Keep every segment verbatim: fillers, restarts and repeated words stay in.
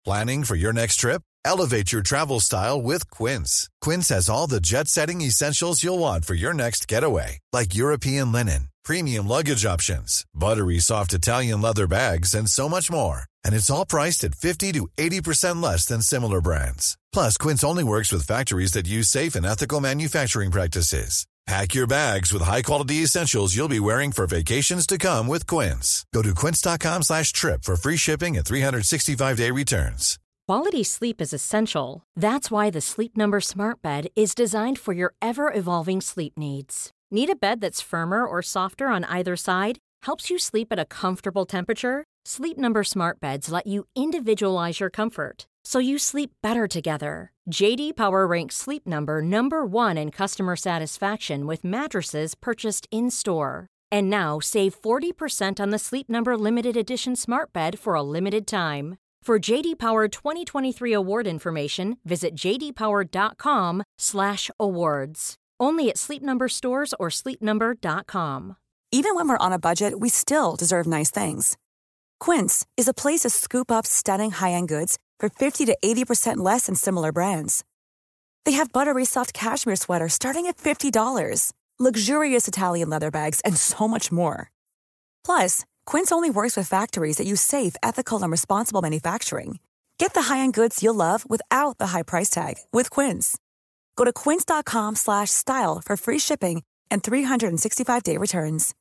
Planning for your next trip? Elevate your travel style with Quince. Quince has all the jet-setting essentials you'll want for your next getaway, like European linen, premium luggage options, buttery soft Italian leather bags, and so much more. And it's all priced at fifty to eighty percent less than similar brands. Plus, Quince only works with factories that use safe and ethical manufacturing practices. Pack your bags with high-quality essentials you'll be wearing for vacations to come with Quince. Go to quince.com slash trip for free shipping and three sixty-five day returns. Quality sleep is essential. That's why the Sleep Number Smart Bed is designed for your ever-evolving sleep needs. Need a bed that's firmer or softer on either side? Helps you sleep at a comfortable temperature? Sleep Number Smart Beds let you individualize your comfort, so you sleep better together. J D Power ranks Sleep Number number one in customer satisfaction with mattresses purchased in-store. And now, save forty percent on the Sleep Number Limited Edition Smart Bed for a limited time. For J D Power twenty twenty-three award information, visit j d power dot com slash awards. Only at Sleep Number stores or sleep number dot com. Even when we're on a budget, we still deserve nice things. Quince is a place to scoop up stunning high-end goods for fifty to eighty percent less than similar brands. They have buttery soft cashmere sweaters starting at fifty dollars, luxurious Italian leather bags, and so much more. Plus, Quince only works with factories that use safe, ethical, and responsible manufacturing. Get the high-end goods you'll love without the high price tag with Quince. Go to quince.com slash style for free shipping and three sixty-five day returns.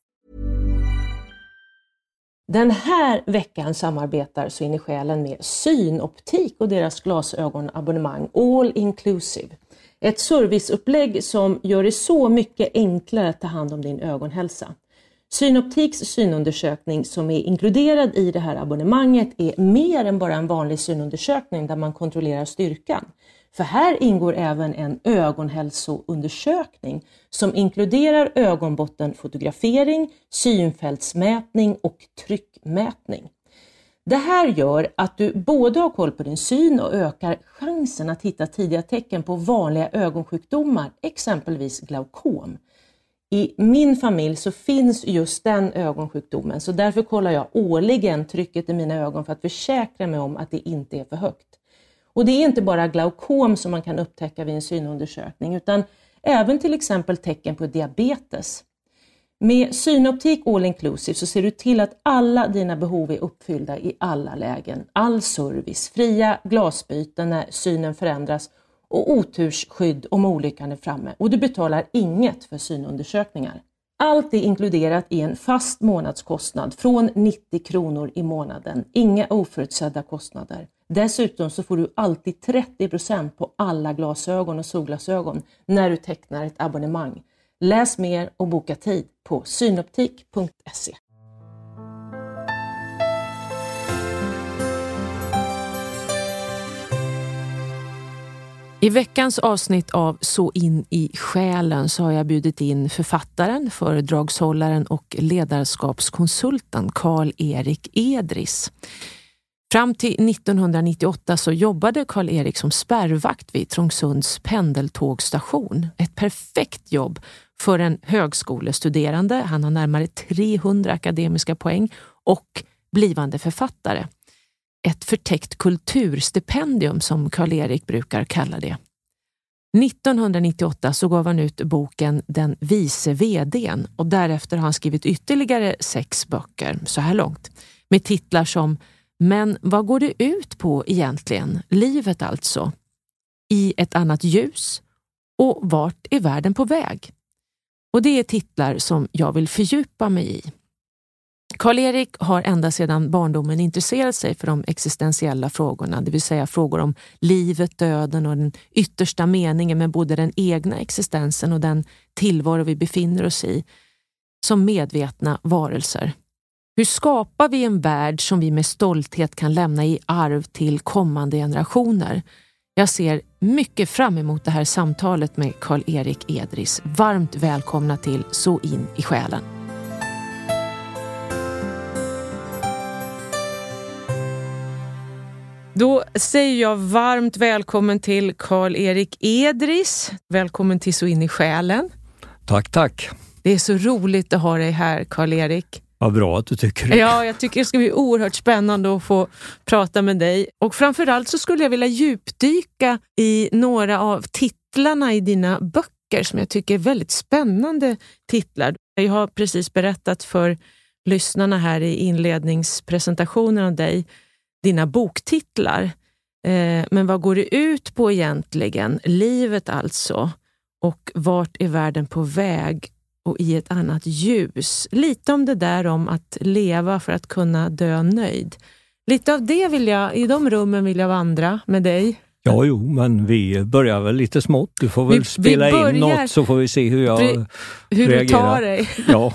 Den här veckan samarbetar Så in i själen med Synoptik och deras glasögonabonnemang All Inclusive. Ett serviceupplägg som gör det så mycket enklare att ta hand om din ögonhälsa. Synoptiks synundersökning som är inkluderad i det här abonnemanget är mer än bara en vanlig synundersökning där man kontrollerar styrkan. För här ingår även en ögonhälsoundersökning som inkluderar ögonbottenfotografering, synfältsmätning och tryckmätning. Det här gör att du både har koll på din syn och ökar chansen att hitta tidiga tecken på vanliga ögonsjukdomar, exempelvis glaukom. I min familj så finns just den ögonsjukdomen, så därför kollar jag årligen trycket i mina ögon för att försäkra mig om att det inte är för högt. Och det är inte bara glaukom som man kan upptäcka vid en synundersökning utan även till exempel tecken på diabetes. Med Synoptik All Inclusive så ser du till att alla dina behov är uppfyllda i alla lägen. All service, fria glasbyten när synen förändras och otursskydd om olyckan är framme. Och du betalar inget för synundersökningar. Allt är inkluderat i en fast månadskostnad från nittio kronor i månaden. Inga oförutsedda kostnader. Dessutom så får du alltid trettio procent på alla glasögon och solglasögon när du tecknar ett abonnemang. Läs mer och boka tid på synoptik punkt se. I veckans avsnitt av Så in i själen så har jag bjudit in författaren, föredragshållaren och ledarskapskonsulten Karl-Erik Edris. Fram till nittonhundranittioåtta så jobbade Karl-Erik som spärrvakt vid Trångsunds pendeltågstation. Ett perfekt jobb för en högskolestuderande. Han har närmare trehundra akademiska poäng och blivande författare. Ett förtäckt kulturstipendium som Karl-Erik brukar kalla det. nittonhundranittioåtta så gav han ut boken Den vice vdn och därefter har han skrivit ytterligare sex böcker så här långt. Med titlar som Men vad går det ut på egentligen? Livet alltså. I ett annat ljus och vart är världen på väg? Och det är titlar som jag vill fördjupa mig i. Karl-Erik har ända sedan barndomen intresserat sig för de existentiella frågorna, det vill säga frågor om livet, döden och den yttersta meningen med både den egna existensen och den tillvaro vi befinner oss i som medvetna varelser. Hur skapar vi en värld som vi med stolthet kan lämna i arv till kommande generationer? Jag ser mycket fram emot det här samtalet med Karl-Erik Edris. Varmt välkomna till Så in i själen. Då säger jag varmt välkommen till Karl-Erik Edris. Välkommen till Så in i själen. Tack, tack. Det är så roligt att ha dig här, Karl-Erik. Vad bra att du tycker det. Ja, jag tycker det ska bli oerhört spännande att få prata med dig. Och framförallt så skulle jag vilja djupdyka i några av titlarna i dina böcker som jag tycker är väldigt spännande titlar. Jag har precis berättat för lyssnarna här i inledningspresentationen av dig, dina boktitlar. Eh, men vad går det ut på egentligen? Livet alltså. Och vart är världen på väg? Och i ett annat ljus. Lite om det där om att leva för att kunna dö nöjd. Lite av det vill jag, i de rummen vill jag vandra med dig. Ja, jo, men vi börjar väl lite smått. Du får väl vi, spela vi börjar, in något så får vi se hur jag hur reagerar. Du tar dig. Ja.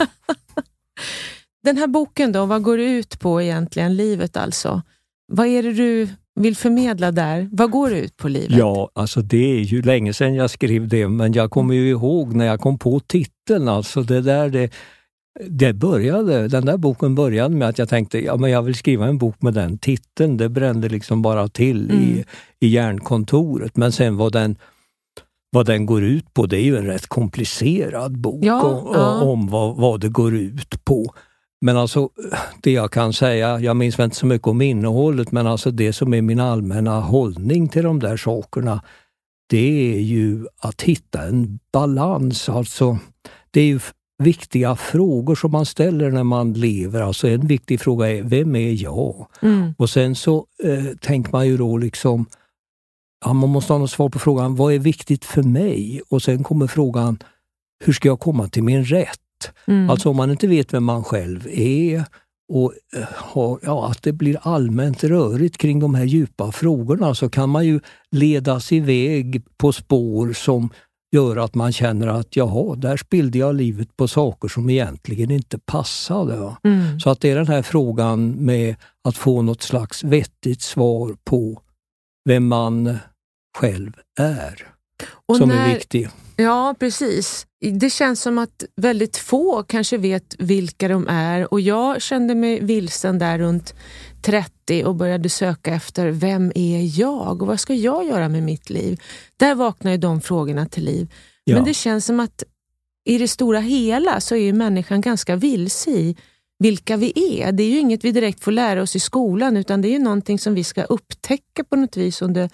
Den här boken då, vad går det ut på egentligen, livet alltså? Vad är det du vill förmedla där? Vad går det ut på livet? Ja, alltså det är ju länge sedan jag skrev det, men jag kommer ju ihåg när jag kom på titeln, alltså det där det, det började, den där boken började med att jag tänkte, ja men jag vill skriva en bok med den titeln, det brände liksom bara till mm. i, i hjärnkontoret, men sen vad den vad den går ut på, det är ju en rätt komplicerad bok ja, om, ja. om vad, vad det går ut på. Men alltså det jag kan säga, jag minns inte så mycket om innehållet, men alltså det som är min allmänna hållning till de där sakerna, det är ju att hitta en balans. Alltså det är ju viktiga frågor som man ställer när man lever. Alltså en viktig fråga är, vem är jag? Mm. Och sen så eh, tänker man ju då liksom, ja, man måste ha något svar på frågan, vad är viktigt för mig? Och sen kommer frågan, hur ska jag komma till min rätt? Mm. Alltså om man inte vet vem man själv är och har, ja, att det blir allmänt rörigt kring de här djupa frågorna, så kan man ju ledas iväg på spår som gör att man känner att jaha, där spillde jag livet på saker som egentligen inte passade. Mm. Så att det är den här frågan med att få något slags vettigt svar på vem man själv är och som när... är viktig. Ja, precis. Det känns som att väldigt få kanske vet vilka de är, och jag kände mig vilsen där runt trettio och började söka efter vem är jag och vad ska jag göra med mitt liv? Där vaknar ju de frågorna till liv. Ja. Men det känns som att i det stora hela så är ju människan ganska vilse i vilka vi är. Det är ju inget vi direkt får lära oss i skolan, utan det är ju någonting som vi ska upptäcka på något vis under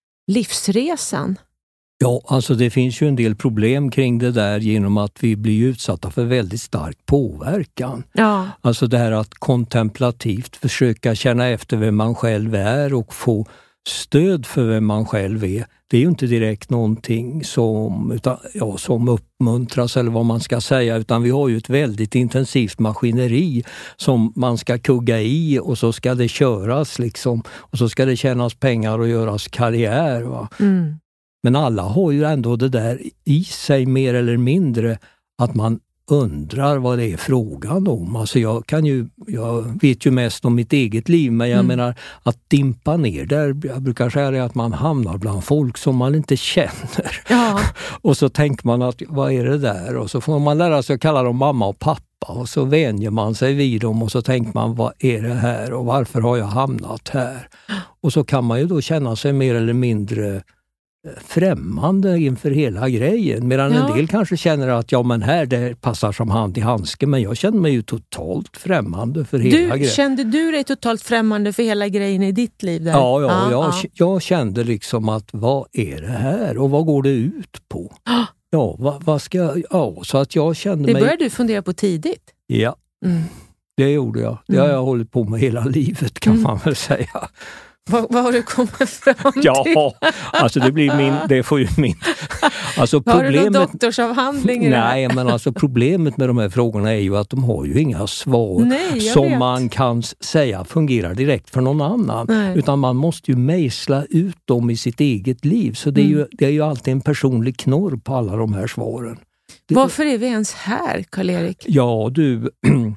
livsresan. Ja, alltså det finns ju en del problem kring det där genom att vi blir utsatta för väldigt stark påverkan. Ja. Alltså det här att kontemplativt försöka känna efter vem man själv är och få stöd för vem man själv är. Det är ju inte direkt någonting som, utan, ja, som uppmuntras eller vad man ska säga, utan vi har ju ett väldigt intensivt maskineri som man ska kugga i, och så ska det köras liksom, och så ska det tjänas pengar och göras karriär, va? Mm. Men alla har ju ändå det där i sig mer eller mindre, att man undrar vad det är frågan om. Alltså jag kan ju, jag vet ju mest om mitt eget liv, men jag mm. menar att dimpa ner där, jag brukar säga det, att man hamnar bland folk som man inte känner. Ja. Och så tänker man att vad är det där? Och så får man lära sig att kalla dem mamma och pappa, och så vänjer man sig vid dem, och så tänker man, vad är det här och varför har jag hamnat här? Och så kan man ju då känna sig mer eller mindre främmande inför hela grejen, medan ja. en del kanske känner att ja, men här det passar som hand i handske, men jag känner mig ju totalt främmande för hela du, grejen. Kände du dig totalt främmande för hela grejen i ditt liv där? Ja, ja, ah, jag, ah. jag kände liksom att vad är det här och vad går det ut på? Ah. Ja, vad, vad ska jag, ja, så att jag kände det mig... Det började du fundera på tidigt? Ja, mm. det gjorde jag. Det mm. har jag hållit på med hela livet, kan mm. man väl säga. Vad, vad har du kommit fram till? Ja, alltså det blir min, det får ju min. Alltså problemet, har du någon doktorsavhandling? Nej, men alltså problemet med de här frågorna är ju att de har ju inga svar nej, som vet. man kan säga fungerar direkt för någon annan. Nej. Utan man måste ju mejsla ut dem i sitt eget liv. Så det är, mm. ju, det är ju alltid en personlig knorr på alla de här svaren. Det, varför är vi ens här, Karl-Erik? Ja, du...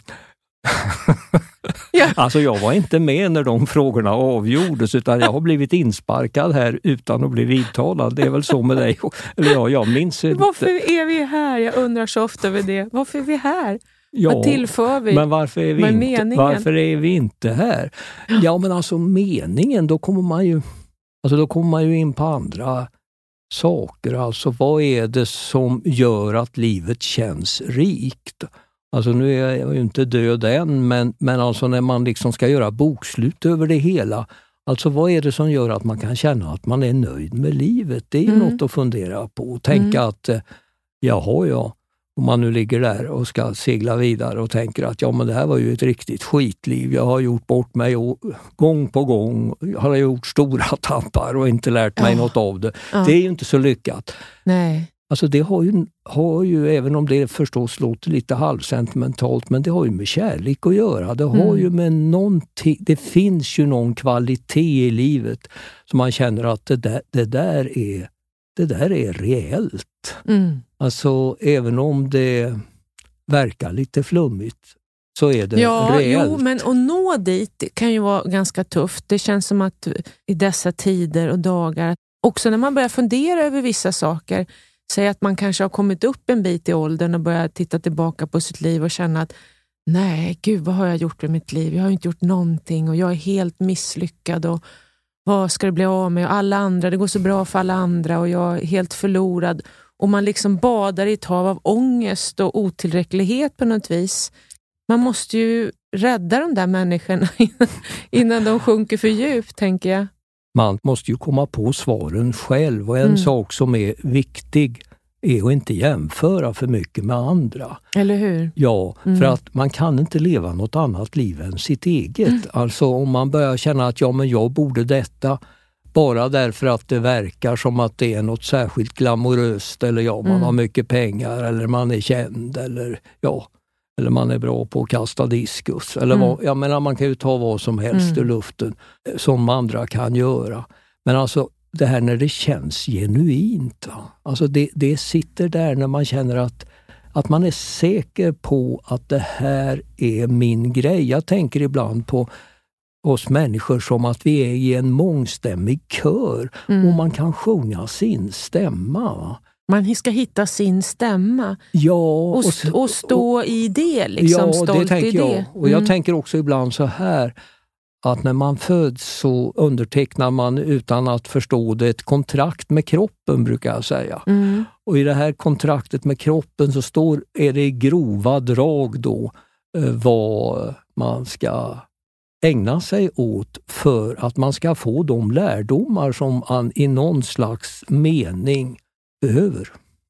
ja. Alltså jag var inte med när de frågorna avgjordes, utan jag har blivit insparkad här utan att bli vidtalad. Det är väl så med dig. Eller ja, jag minns inte. Varför är vi här? Jag undrar så ofta över det. Varför är vi här? Ja, vad tillför vi? Men varför är vi, inte, varför är vi inte här? Ja, men alltså meningen, då kommer man ju alltså då kommer man ju in på andra saker. Alltså vad är det som gör att livet känns rikt? Alltså nu är jag ju inte död än, men, men alltså när man liksom ska göra bokslut över det hela. Alltså vad är det som gör att man kan känna att man är nöjd med livet? Det är ju mm. något att fundera på. Och tänka mm. att, jaha ja, om man nu ligger där och ska segla vidare och tänker att ja men det här var ju ett riktigt skitliv. Jag har gjort bort mig och, gång på gång. Jag har gjort stora tappar och inte lärt mig ja. något av det. Ja. Det är ju inte så lyckat. Nej. Alltså det har ju, har ju, även om det förstås låter lite halvsentimentalt, men det har ju med kärlek att göra. Det har mm. ju med någonting, det finns ju någon kvalitet i livet som man känner att det där, det där är det där är reellt. Mm. Alltså även om det verkar lite flummigt så är det ja, reellt. Jo, men att nå dit kan ju vara ganska tufft. Det känns som att i dessa tider och dagar, också när man börjar fundera över vissa saker, säg att man kanske har kommit upp en bit i åldern och börjar titta tillbaka på sitt liv och känna att nej, gud vad har jag gjort med mitt liv? Jag har inte gjort någonting och jag är helt misslyckad och vad ska det bli av med? Och alla andra, det går så bra för alla andra och jag är helt förlorad. Och man liksom badar i ett hav av ångest och otillräcklighet på något vis. Man måste ju rädda de där människorna innan de sjunker för djupt, tänker jag. Man måste ju komma på svaren själv och en mm. sak som är viktig är att inte jämföra för mycket med andra. Eller hur? Ja, mm. för att man kan inte leva något annat liv än sitt eget. Mm. Alltså om man börjar känna att ja men jag borde detta bara därför att det verkar som att det är något särskilt glamoröst eller ja, man mm. har mycket pengar eller man är känd eller ja, eller man är bra på att kasta diskus. Eller mm. vad, jag menar, man kan ju ta vad som helst mm. ur luften som andra kan göra. Men alltså det här när det känns genuint. Alltså det, det sitter där när man känner att, att man är säker på att det här är min grej. Jag tänker ibland på oss människor som att vi är i en mångstämmig kör mm. och man kan sjunga sin stämma. Man ska hitta sin stämma ja, och, och, och stå och, i det, liksom ja, stolt det tänker i jag. det. Och jag mm. tänker också ibland så här att när man föds så undertecknar man utan att förstå det ett kontrakt med kroppen, brukar jag säga. Mm. Och i det här kontraktet med kroppen så står, är det grova drag då eh, vad man ska ägna sig åt för att man ska få de lärdomar som man i någon slags mening behöver.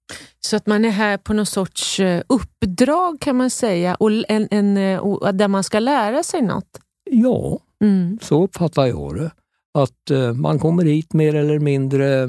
Så att man är här på någon sorts uppdrag kan man säga och en, en, där man ska lära sig något. Ja, mm. så uppfattar jag det. Att uh, man kommer hit mer eller mindre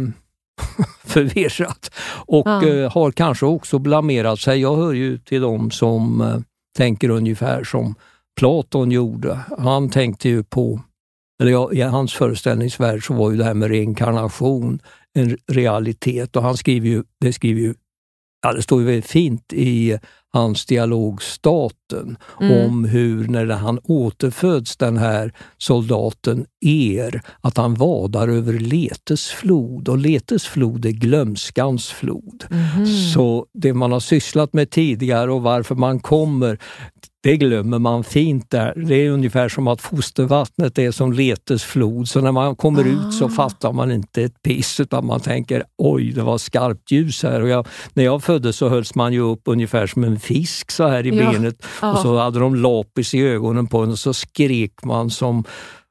förvirrat och ja. uh, har kanske också blamerat sig. Jag hör ju till dem som uh, tänker ungefär som Platon gjorde. Han tänkte ju på, eller ja, i hans föreställningsvärld så var ju det här med reinkarnation en realitet och han skriver ju, det skriver ju, ja det står ju väldigt fint i hans dialog Staten mm. om hur när han återföds den här soldaten er att han vadar över Letes flod och Letes flod är glömskans flod. Mm. Så det man har sysslat med tidigare och varför man kommer, det glömmer man fint där. Det är ungefär som att fostervattnet är som Letes flod. Så när man kommer ah. ut så fattar man inte ett piss utan man tänker oj, det var skarpt ljus här. Och jag, när jag föddes så hölls man ju upp ungefär som en fisk så här i ja. benet. Ah. Och så hade de lapis i ögonen på en och så skrek man som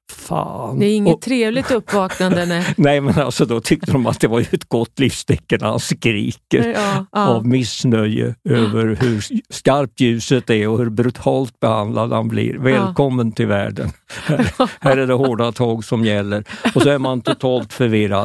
fan. Det är inget och, trevligt uppvaknande. Nej. nej, men alltså då tyckte de att det var ju ett gott livstecken när han skriker ja, ja. av missnöje över hur skarpt ljuset är och hur brutalt behandlad han blir. Välkommen ja. till världen. Här, här är det hårda tag som gäller. Och så är man totalt förvirrad.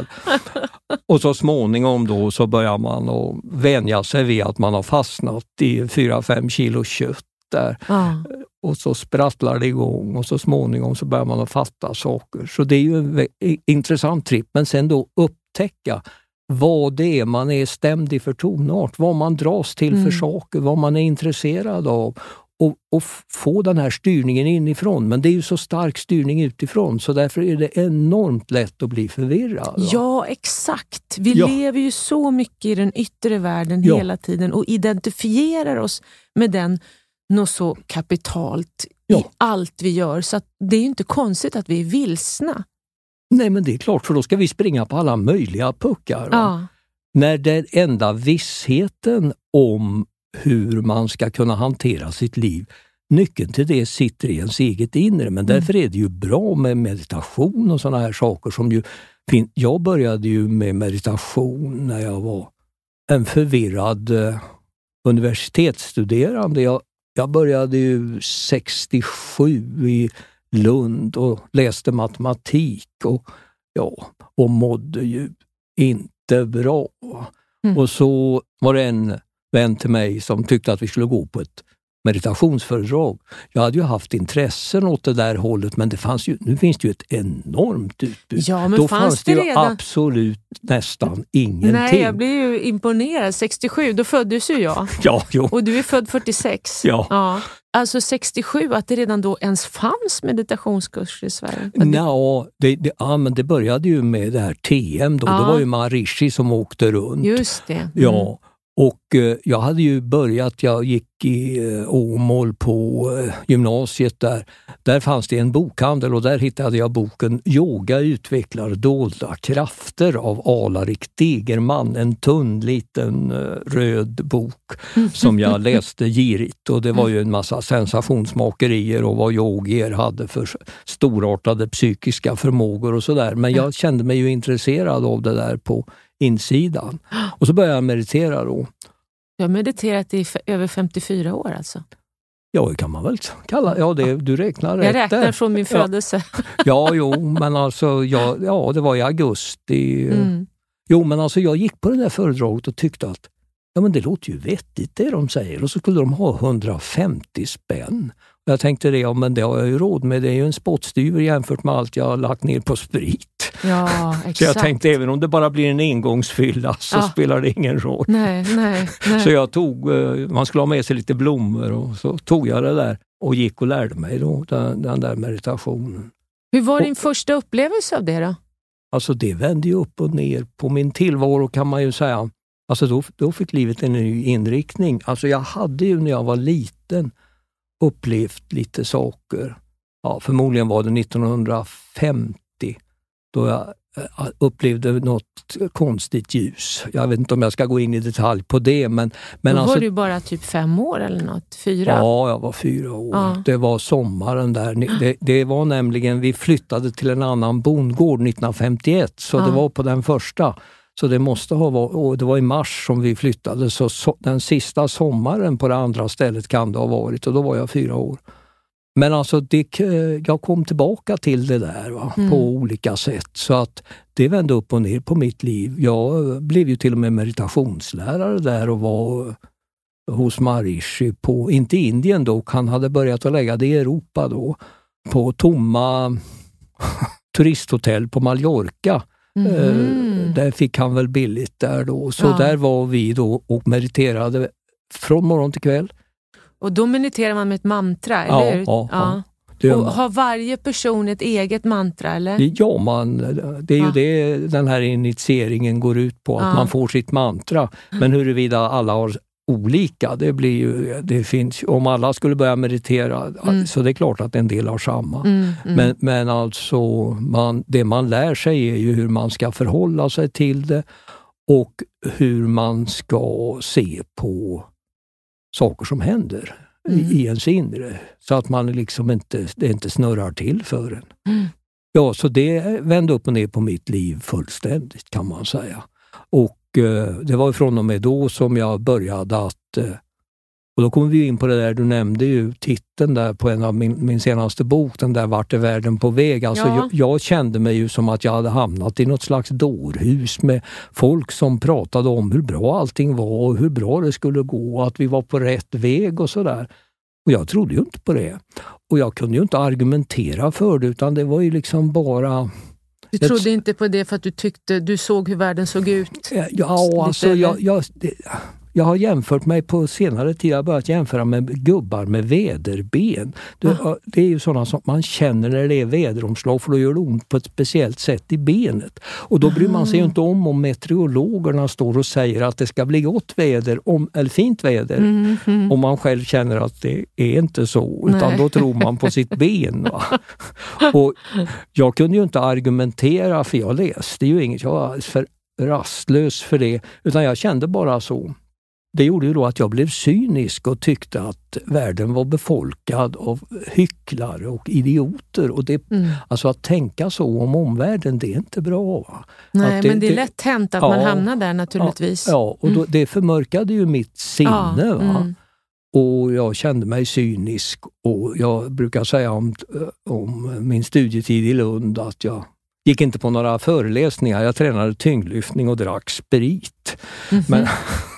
Och så småningom då så börjar man att vänja sig vid att man har fastnat i fyra fem kilo kött där. Ja. Och så sprattlar det igång och så småningom så börjar man att fatta saker. Så det är ju en intressant tripp. Men sen då upptäcka vad det är man är stämd i för tonart. Vad man dras till mm. för saker. Vad man är intresserad av. Och, och få den här styrningen inifrån. Men det är ju så stark styrning utifrån. Så därför är det enormt lätt att bli förvirrad. Va? Ja, exakt. Vi ja. lever ju så mycket i den yttre världen ja. hela tiden. Och identifierar oss med den något så kapitalt ja. i allt vi gör. Så att det är ju inte konstigt att vi är vilsna. Nej, men det är klart, för då ska vi springa på alla möjliga puckar. Ja. När den enda vissheten om hur man ska kunna hantera sitt liv. Nyckeln till det sitter i ens eget inre, men därför är det ju bra med meditation och sådana här saker som ju fin- jag började ju med meditation när jag var en förvirrad eh, universitetsstuderande. Jag, jag började ju sextiosju i Lund och läste matematik och, ja, och mådde ju inte bra. Mm. Och så var det en vän till mig som tyckte att vi skulle gå på ett meditationsföredrag. Jag hade ju haft intressen åt det där hållet, men det fanns ju, nu finns det ju ett enormt utbud. Ja, men Då fanns fanns det, det ju redan... absolut nästan ingenting. Nej, jag blev ju imponerad. sextiosju, då föddes ju jag. Ja, jo. Och du är född fyrtiosex. Ja. ja. Alltså sextiosju, att det redan då ens fanns meditationskurser i Sverige? Ja, det, det, ja, men det började ju med det här T M då. Ja. Det var ju Maharishi som åkte runt. Just det. Mm. Ja. Och eh, jag hade ju börjat, jag gick i eh, Åmål på eh, gymnasiet där. Där fanns det en bokhandel och där hittade jag boken Yoga utvecklar dolda krafter av Alarik Degerman. En tunn liten eh, röd bok som jag läste girigt. Och det var ju en massa sensationsmakerier och vad yogier hade för storartade psykiska förmågor och sådär. Men jag kände mig ju intresserad av det där på insidan. Och så började jag meditera då. Du har mediterat i f- över femtiofyra år alltså? Ja, det kan man väl kalla. Ja, det, du räknar rätt. Jag räknar från min födelse. Ja, ja jo, men alltså, ja, ja, det var i augusti. Mm. Jo, men alltså jag gick på det där föredraget och tyckte att ja, men det låter ju vettigt det de säger. Och så skulle de ha hundrafemtio spänn. Jag tänkte det, ja, men det har jag ju råd med. Det är ju en spottstyver jämfört med allt jag har lagt ner på sprit. Ja, exakt. Så jag tänkte, även om det bara blir en engångsfylla så ja. spelar det ingen roll. Nej, nej, nej. Så jag tog, man skulle ha med sig lite blommor och så tog jag det där och gick och lärde mig då, den, den där meditationen. Hur var din och, första upplevelse av det då? Alltså det vände ju upp och ner på min tillvaro, kan man ju säga. Alltså då, då fick livet en ny inriktning. Alltså jag hade ju när jag var liten upplevt lite saker. Ja, förmodligen var det nittonhundrafemtio då jag upplevde något konstigt ljus. Jag vet inte om jag ska gå in i detalj på det. Men, men då alltså, var du bara typ fem år eller något? Fyra? Ja, jag var fyra år. Ja. Det var sommaren där. Det, det var nämligen, vi flyttade till en annan bondgård nittonhundrafemtioett. Så ja. det var på den första. Så det måste ha varit, och det var i mars som vi flyttade. Så, så den sista sommaren på det andra stället kan det ha varit. Och då var jag fyra år. Men alltså det, jag kom tillbaka till det där va, mm. på olika sätt. Så att det vände upp och ner på mitt liv. Jag blev ju till och med meditationslärare där och var hos Maharishi på, inte i Indien då, han hade börjat att lägga det i Europa då, på tomma turisthotell på Mallorca. Mm. Eh, där fick han väl billigt där då. Så ja. där var vi då och mediterade från morgon till kväll. Och då mediterar man med ett mantra, eller hur? Ja, ja. ja. Och har varje person ett eget mantra, eller? Ja, man, det är ju ja. det den här initieringen går ut på, att ja. man får sitt mantra. Men huruvida alla har olika, det blir ju, det finns, om alla skulle börja meditera, mm. så det är klart att en del har samma. Mm, mm. Men, men alltså, man, det man lär sig är ju hur man ska förhålla sig till det och hur man ska se på saker som händer mm. i, i ens inre. Så att man liksom inte, det inte snurrar till för en. Mm. Ja, så det vände upp och ner på mitt liv fullständigt, kan man säga. Och eh, det var från och med då som jag började att, eh, och då kommer vi in på det där, du nämnde ju titeln där på en av min, min senaste bok, den där Vart är världen på väg? Alltså ja. jag, jag kände mig ju som att jag hade hamnat i något slags dårhus med folk som pratade om hur bra allting var och hur bra det skulle gå, att vi var på rätt väg och sådär. Och jag trodde ju inte på det. Och jag kunde ju inte argumentera för det, utan det var ju liksom bara... Du trodde inte på det för att du tyckte, du såg hur världen såg ut? Ja, alltså jag, jag, det, jag har jämfört mig på senare tid, jag har börjat jämföra med gubbar med väderben. Det, ah. det är ju sådana som man känner när det är väderomslag, för då gör det ont på ett speciellt sätt i benet. Och då bryr man sig ju inte om om meteorologerna står och säger att det ska bli gott väder, om, eller fint väder. Mm, mm. Och man själv känner att det är inte så, utan Nej. Då tror man på sitt ben. Va? Och jag kunde ju inte argumentera, för jag läste ju inget, jag var för rastlös för det, utan jag kände bara så. det gjorde ju då att jag blev cynisk och tyckte att världen var befolkad av hycklare och idioter. Och det, mm. Alltså att tänka så om omvärlden, det är inte bra. Va? Nej, det, men det är det, lätt hänt att ja, man hamnar där naturligtvis. Ja, ja och då, det förmörkade ju mitt sinne. Ja, va? mm. Och jag kände mig cynisk, och jag brukar säga om, om min studietid i Lund att jag gick inte på några föreläsningar. Jag tränade tyngdlyftning och drack sprit. Mm-hmm. Men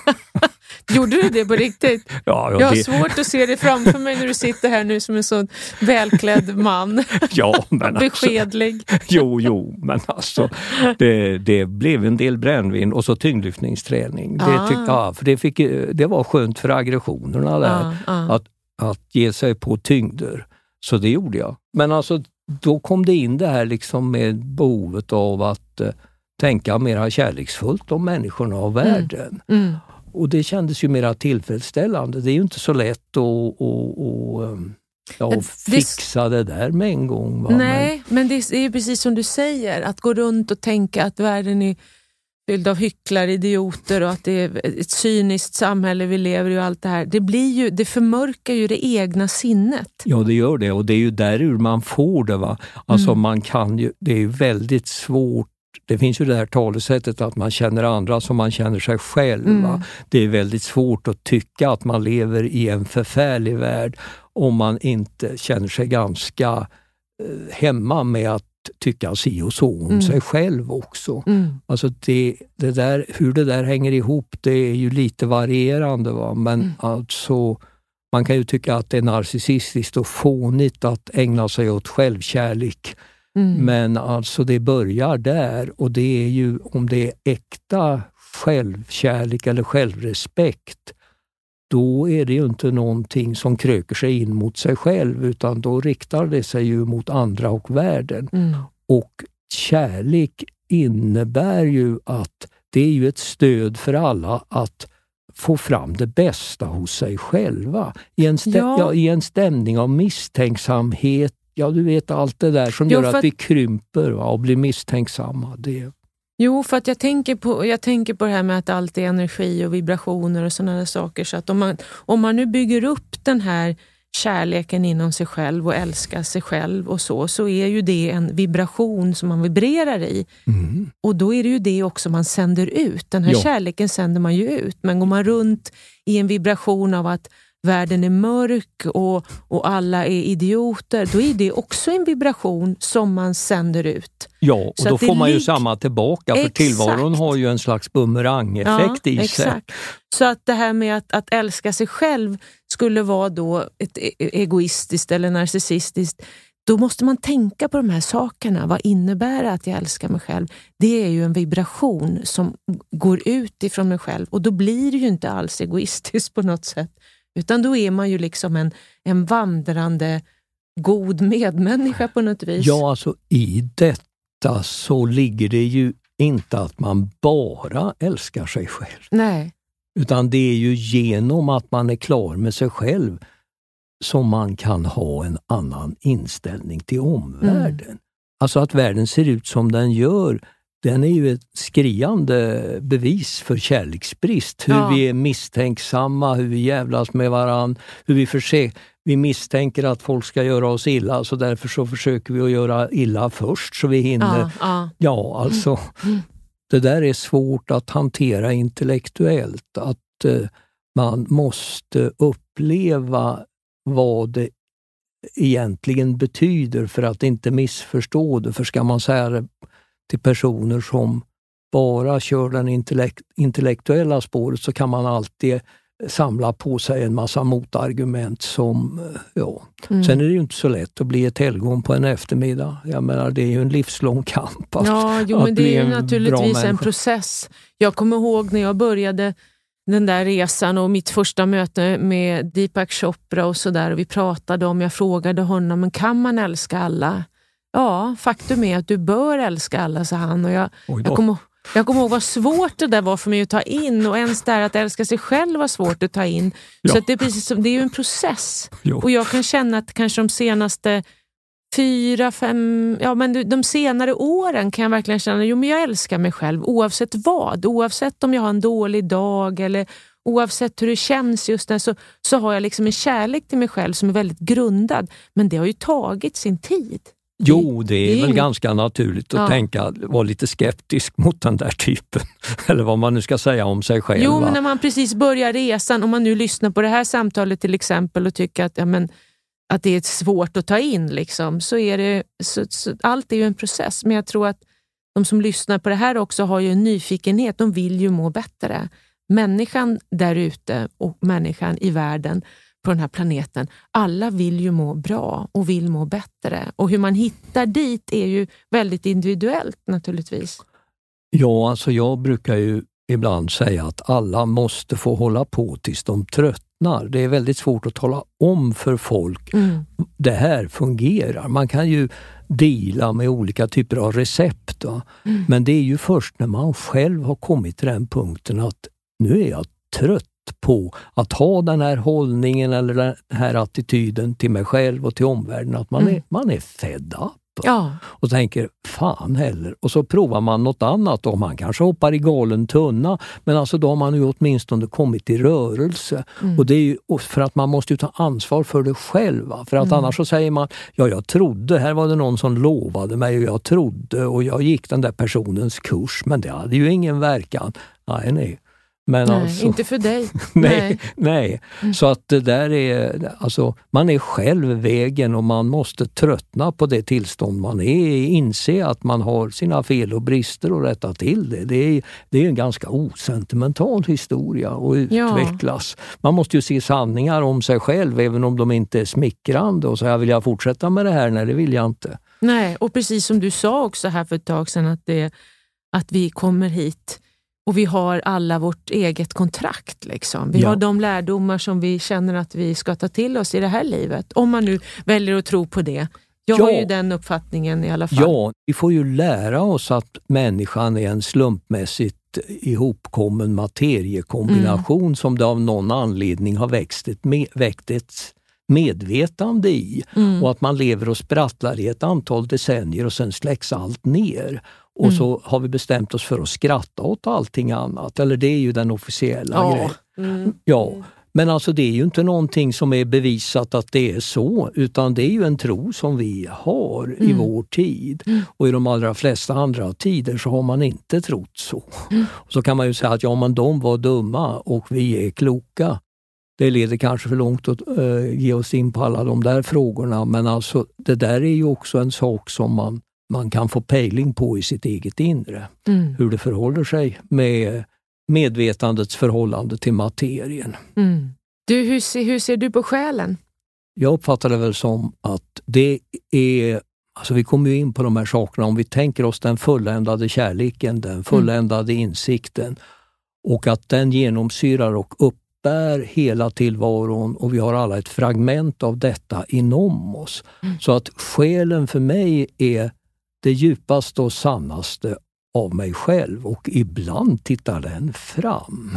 gjorde du det på riktigt? Ja, ja, jag har det... svårt att se det framför mig när du sitter här nu som en sån välklädd man. Ja, men beskedlig. Alltså, jo, jo, men alltså det, det blev en del brännvin och så tyngdlyftningsträning. Det, ah. tyckte jag, för det, fick, det var skönt för aggressionerna där, ah, ah. Att, att ge sig på tyngder. Så det gjorde jag. Men alltså då kom det in det här liksom med behovet av att uh, tänka mer kärleksfullt om människorna och världen. Mm. Mm. Och det kändes ju mer tillfredsställande. Det är ju inte så lätt att, att, att, ja, att fixa det där med en gång. Va? Nej, men, men det är ju precis som du säger. Att gå runt och tänka att världen är fylld av hycklare, idioter och att det är ett cyniskt samhälle vi lever i och allt det här. Det, blir ju, det förmörkar ju det egna sinnet. Ja, det gör det. Och det är ju därur man får det. Va? Alltså mm. man kan ju, det är ju väldigt svårt. Det finns ju det här talesättet att man känner andra som man känner sig själv. Mm. Det är väldigt svårt att tycka att man lever i en förfärlig värld om man inte känner sig ganska eh, hemma med att tycka si och så om mm. sig själv också. Mm. Alltså det, det där, hur det där hänger ihop, det är ju lite varierande. Va? Men mm. alltså man kan ju tycka att det är narcissistiskt och fånigt att ägna sig åt självkärlek. Mm. Men alltså det börjar där, och det är ju om det är äkta självkärlek eller självrespekt, då är det ju inte någonting som kröker sig in mot sig själv, utan då riktar det sig ju mot andra och världen. Mm. Och kärlek innebär ju att det är ju ett stöd för alla att få fram det bästa hos sig själva. I en, stä- ja. Ja, i en stämning av misstänksamhet. Ja, du vet allt det där som jo, gör att, att vi krymper, va, och blir misstänksamma. Det. Jo, för att jag tänker, på, jag tänker på det här med att allt är energi och vibrationer och sådana saker. Så att om man, om man nu bygger upp den här kärleken inom sig själv och älskar sig själv och så, så är ju det en vibration som man vibrerar i. Mm. Och då är det ju det också man sänder ut. Den här ja. kärleken sänder man ju ut. Men går man runt i en vibration av att världen är mörk och, och alla är idioter, då är det också en vibration som man sänder ut. Ja, och så då får man lik... ju samma tillbaka, för exakt. Tillvaron har ju en slags bumerangeffekt ja, i exakt. sig. Så att det här med att, att älska sig själv skulle vara då ett egoistiskt eller narcissistiskt, då måste man tänka på de här sakerna. Vad innebär det att jag älskar mig själv? Det är ju en vibration som går ut ifrån mig själv, och då blir det ju inte alls egoistiskt på något sätt. Utan då är man ju liksom en, en vandrande god medmänniska på något vis. Ja, alltså i detta så ligger det ju inte att man bara älskar sig själv. Nej. Utan det är ju genom att man är klar med sig själv som man kan ha en annan inställning till omvärlden. Mm. Alltså att världen ser ut som den gör, den är ju ett skriande bevis för kärleksbrist. Hur ja. vi är misstänksamma, hur vi jävlas med varann, hur vi, försöker, vi misstänker att folk ska göra oss illa, så därför så försöker vi att göra illa först så vi hinner. Ja, ja. ja alltså mm. det där är svårt att hantera intellektuellt. Att eh, man måste uppleva vad det egentligen betyder för att inte missförstå det. För ska man säga det till personer som bara kör den intellekt- intellektuella spåret, så kan man alltid samla på sig en massa motargument som, ja. Mm. Sen är det ju inte så lätt att bli ett helgon på en eftermiddag. Jag menar, det är ju en livslång kamp att, ja, jo, men det är ju naturligtvis en process. Jag kommer ihåg när jag började den där resan och mitt första möte med Deepak Chopra och sådär, och vi pratade om, jag frågade honom, men kan man älska alla? Ja, faktum är att du bör älska alla, sa han. Och jag, jag kommer jag kommer ihåg vad svårt det där var för mig att ta in, och ens där att älska sig själv var svårt att ta in. Ja. Så att det är precis som, det är ju en process. Jo. Och jag kan känna att kanske de senaste fyra, fem, ja men de senare åren kan jag verkligen känna, jo men jag älskar mig själv oavsett vad. Oavsett om jag har en dålig dag eller oavsett hur det känns just där, så, så har jag liksom en kärlek till mig själv som är väldigt grundad. Men det har ju tagit sin tid. Jo, det är, det är väl ing... ganska naturligt att ja. tänka, vara lite skeptisk mot den där typen. Eller vad man nu ska säga om sig själv. Jo, men när man precis börjar resan, om man nu lyssnar på det här samtalet till exempel och tycker att, ja, men, att det är svårt att ta in, liksom, så är det, så, så, allt är ju en process. Men jag tror att de som lyssnar på det här också har ju en nyfikenhet. De vill ju må bättre. Människan där ute och människan i världen på den här planeten, alla vill ju må bra och vill må bättre. Och hur man hittar dit är ju väldigt individuellt naturligtvis. Ja, alltså jag brukar ju ibland säga att alla måste få hålla på tills de tröttnar. Det är väldigt svårt att tala om för folk mm. det här fungerar. Man kan ju dela med olika typer av recept. Mm. Men det är ju först när man själv har kommit till den punkten att nu är jag trött på att ha den här hållningen eller den här attityden till mig själv och till omvärlden, att man, mm. är, man är fed up. Ja. Och tänker, fan heller. Och så provar man något annat och man kanske hoppar i galen tunna. Men alltså då har man ju åtminstone kommit i rörelse. Mm. Och det är ju för att man måste ju ta ansvar för det själva. För att mm. annars så säger man, ja jag trodde, här var det någon som lovade mig och jag trodde och jag gick den där personens kurs. Men det hade ju ingen verkan. Nej, nej. Men nej, alltså, inte för dig. nej, nej. nej. Mm. Så att det där är, alltså, man är själv vägen och man måste tröttna på det tillstånd man är. Inse att man har sina fel och brister och rätta till det. Det är, det är en ganska osentimental historia att utvecklas. Ja. Man måste ju se sanningar om sig själv även om de inte är smickrande och så här, vill jag fortsätta med det här? Nej, det vill jag inte. Nej, och precis som du sa också här för ett tag sedan att, det, att vi kommer hit och vi har alla vårt eget kontrakt. Liksom. Vi ja. har de lärdomar som vi känner att vi ska ta till oss i det här livet. Om man nu väljer att tro på det. Jag ja. har ju den uppfattningen i alla fall. Ja, vi får ju lära oss att människan är en slumpmässigt ihopkommen materiekombination mm. som det av någon anledning har växt ett, med, väckt ett medvetande i. Mm. Och att man lever och sprattlar i ett antal decennier och sen släcks allt ner. Och mm. så har vi bestämt oss för att skratta åt allting annat. Eller det är ju den officiella ja. grejen. Mm. Ja, men alltså det är ju inte någonting som är bevisat att det är så. Utan det är ju en tro som vi har mm. i vår tid. Mm. Och i de allra flesta andra tider så har man inte trott så. Mm. Och så kan man ju säga att ja, men de var dumma och vi är kloka. Det leder kanske för långt att uh, ge oss in på alla de där frågorna. Men alltså det där är ju också en sak som man man kan få pejling på i sitt eget inre. Mm. Hur det förhåller sig med medvetandets förhållande till materien. Mm. Du, hur, ser, hur ser du på själen? Jag uppfattar det väl som att det är, alltså vi kommer ju in på de här sakerna, om vi tänker oss den fulländade kärleken, den fulländade mm. insikten och att den genomsyrar och uppbär hela tillvaron och vi har alla ett fragment av detta inom oss. Mm. Så att själen för mig är det djupaste och sannaste av mig själv och ibland tittar den fram.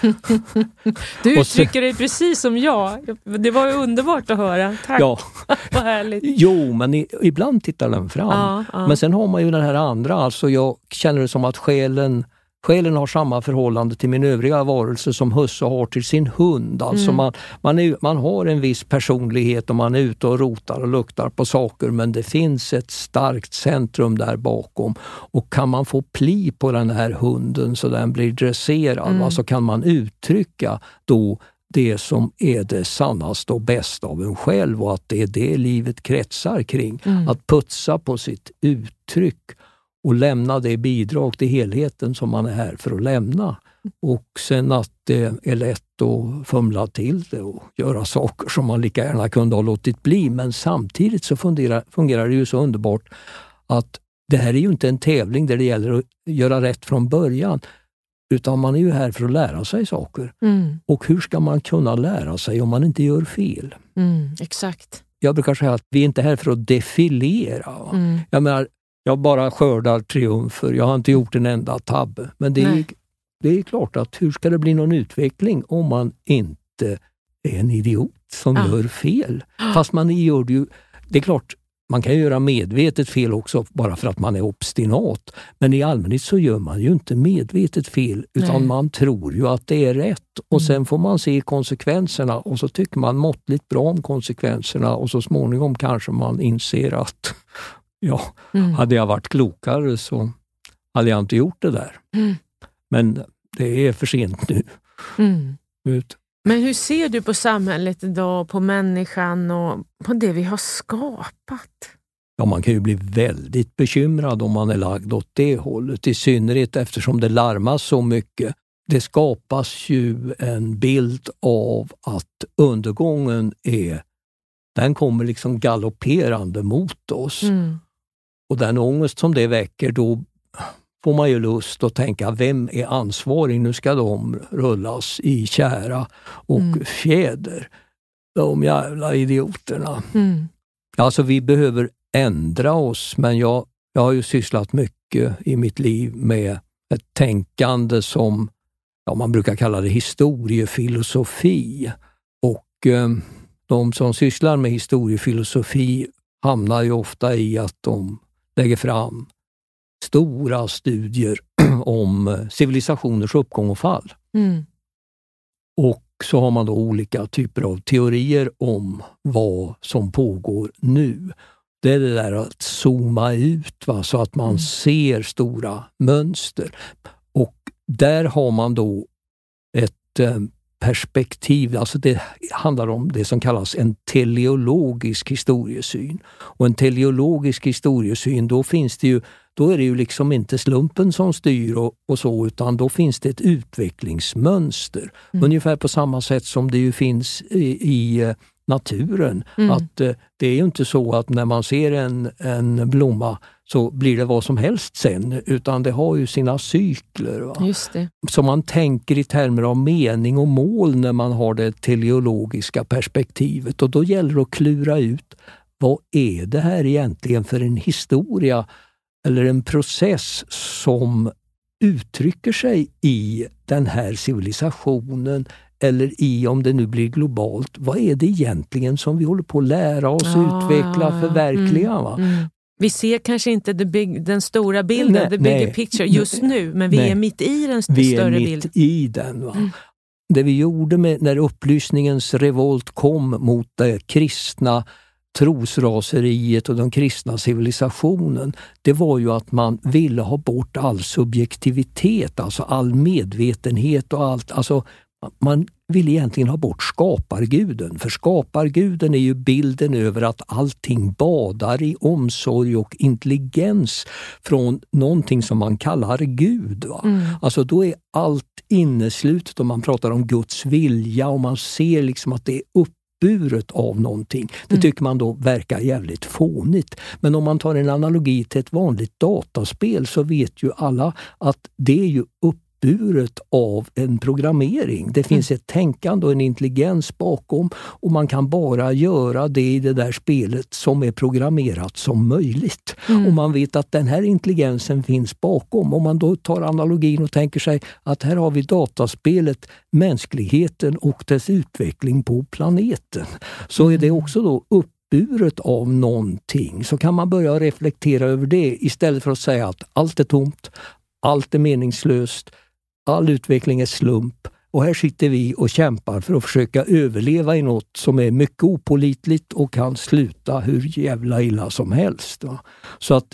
Du uttrycker dig precis som jag. Det var ju underbart att höra. Tack. Ja. Vad härligt. Jo, men i, ibland tittar den fram. Ja, ja. Men sen har man ju den här andra. Alltså jag känner det som att själen Själen har samma förhållande till min övriga varelse som husse har till sin hund. Alltså mm. man, man, är, man har en viss personlighet och man är ute och rotar och luktar på saker, men det finns ett starkt centrum där bakom. Och kan man få pli på den här hunden så den blir dresserad, mm. så kan man uttrycka då det som är det sannaste och bästa av en själv och att det är det livet kretsar kring. Mm. Att putsa på sitt uttryck och lämna det bidrag till helheten som man är här för att lämna. Och sen att det är lätt att fumla till det och göra saker som man lika gärna kunde ha låtit bli. Men samtidigt så fungerar, fungerar det ju så underbart att det här är ju inte en tävling där det gäller att göra rätt från början. Utan man är ju här för att lära sig saker. Mm. Och hur ska man kunna lära sig om man inte gör fel? Mm, exakt. Jag brukar säga att vi är inte här för att defilera. Mm. Jag menar, jag bara skördar triumfer. Jag har inte gjort en enda tabbe. Men det är, det är klart att hur ska det bli någon utveckling om man inte är en idiot som ja. gör fel? Fast man gör det ju... Det är klart, man kan göra medvetet fel också bara för att man är obstinat. Men i allmänhet så gör man ju inte medvetet fel utan Nej. man tror ju att det är rätt. Och mm. sen får man se konsekvenserna och så tycker man måttligt bra om konsekvenserna och så småningom kanske man inser att ja, mm. hade jag varit klokare så hade jag inte gjort det där. Mm. Men det är för sent nu. Mm. Ut. Men hur ser du på samhället idag, på människan och på det vi har skapat? Ja, man kan ju bli väldigt bekymrad om man är lagd åt det hållet. I synnerhet eftersom det larmas så mycket. Det skapas ju en bild av att undergången är, den kommer liksom galopperande mot oss. Mm. Och den ångest som det väcker, då får man ju lust att tänka, vem är ansvarig? Nu ska de rullas i kära och mm. fjäder. De jävla idioterna. Mm. Alltså vi behöver ändra oss, men jag, jag har ju sysslat mycket i mitt liv med ett tänkande som ja, man brukar kalla det historiefilosofi. Och eh, de som sysslar med historiefilosofi hamnar ju ofta i att de lägger fram stora studier om civilisationers uppgång och fall. Mm. Och så har man då olika typer av teorier om vad som pågår nu. Det är det där att zooma ut, va, så att man mm. ser stora mönster. Och där har man då ett eh, perspektiv, alltså det handlar om det som kallas en teleologisk historiesyn. Och en teleologisk historiesyn, då finns det ju Då är det ju liksom inte slumpen som styr och, och så, utan då finns det ett utvecklingsmönster. Mm. Ungefär på samma sätt som det ju finns i, i naturen. Mm. Att eh, det är ju inte så att när man ser en, en blomma så blir det vad som helst sen, utan det har ju sina cykler. Va? Just det. Så man tänker i termer av mening och mål när man har det teleologiska perspektivet. Och då gäller det att klura ut, vad är det här egentligen för en historia eller en process som uttrycker sig i den här civilisationen eller i, om det nu blir globalt, vad är det egentligen som vi håller på att lära oss, ah, utveckla, förverkliga? Mm, va? Mm. Vi ser kanske inte the big, den stora bilden, nej, the bigger nej, picture just nu, men vi nej, är mitt i den st- vi större bilden. Vi är mitt i den. Va? Mm. Det vi gjorde med, när upplysningens revolt kom mot det kristna trosraseriet och den kristna civilisationen, det var ju att man ville ha bort all subjektivitet, alltså all medvetenhet och allt, alltså man ville egentligen ha bort skaparguden, för skaparguden är ju bilden över att allting badar i omsorg och intelligens från någonting som man kallar Gud. Va? Mm. Alltså då är allt inneslutet och man pratar om Guds vilja och man ser liksom att det är upp buret av någonting. Det tycker man då verkar jävligt fånigt. Men om man tar en analogi till ett vanligt dataspel så vet ju alla att det är ju uppburet av en programmering. Det finns mm. ett tänkande och en intelligens bakom och man kan bara göra det i det där spelet som är programmerat som möjligt. Mm. Och man vet att den här intelligensen finns bakom. Om man då tar analogin och tänker sig att här har vi dataspelet, mänskligheten och dess utveckling på planeten. Så är det också då uppburet av någonting. Så kan man börja reflektera över det istället för att säga att allt är tomt, allt är meningslöst, all utveckling är slump och här sitter vi och kämpar för att försöka överleva i något som är mycket opålitligt och kan sluta hur jävla illa som helst. Va? Så att...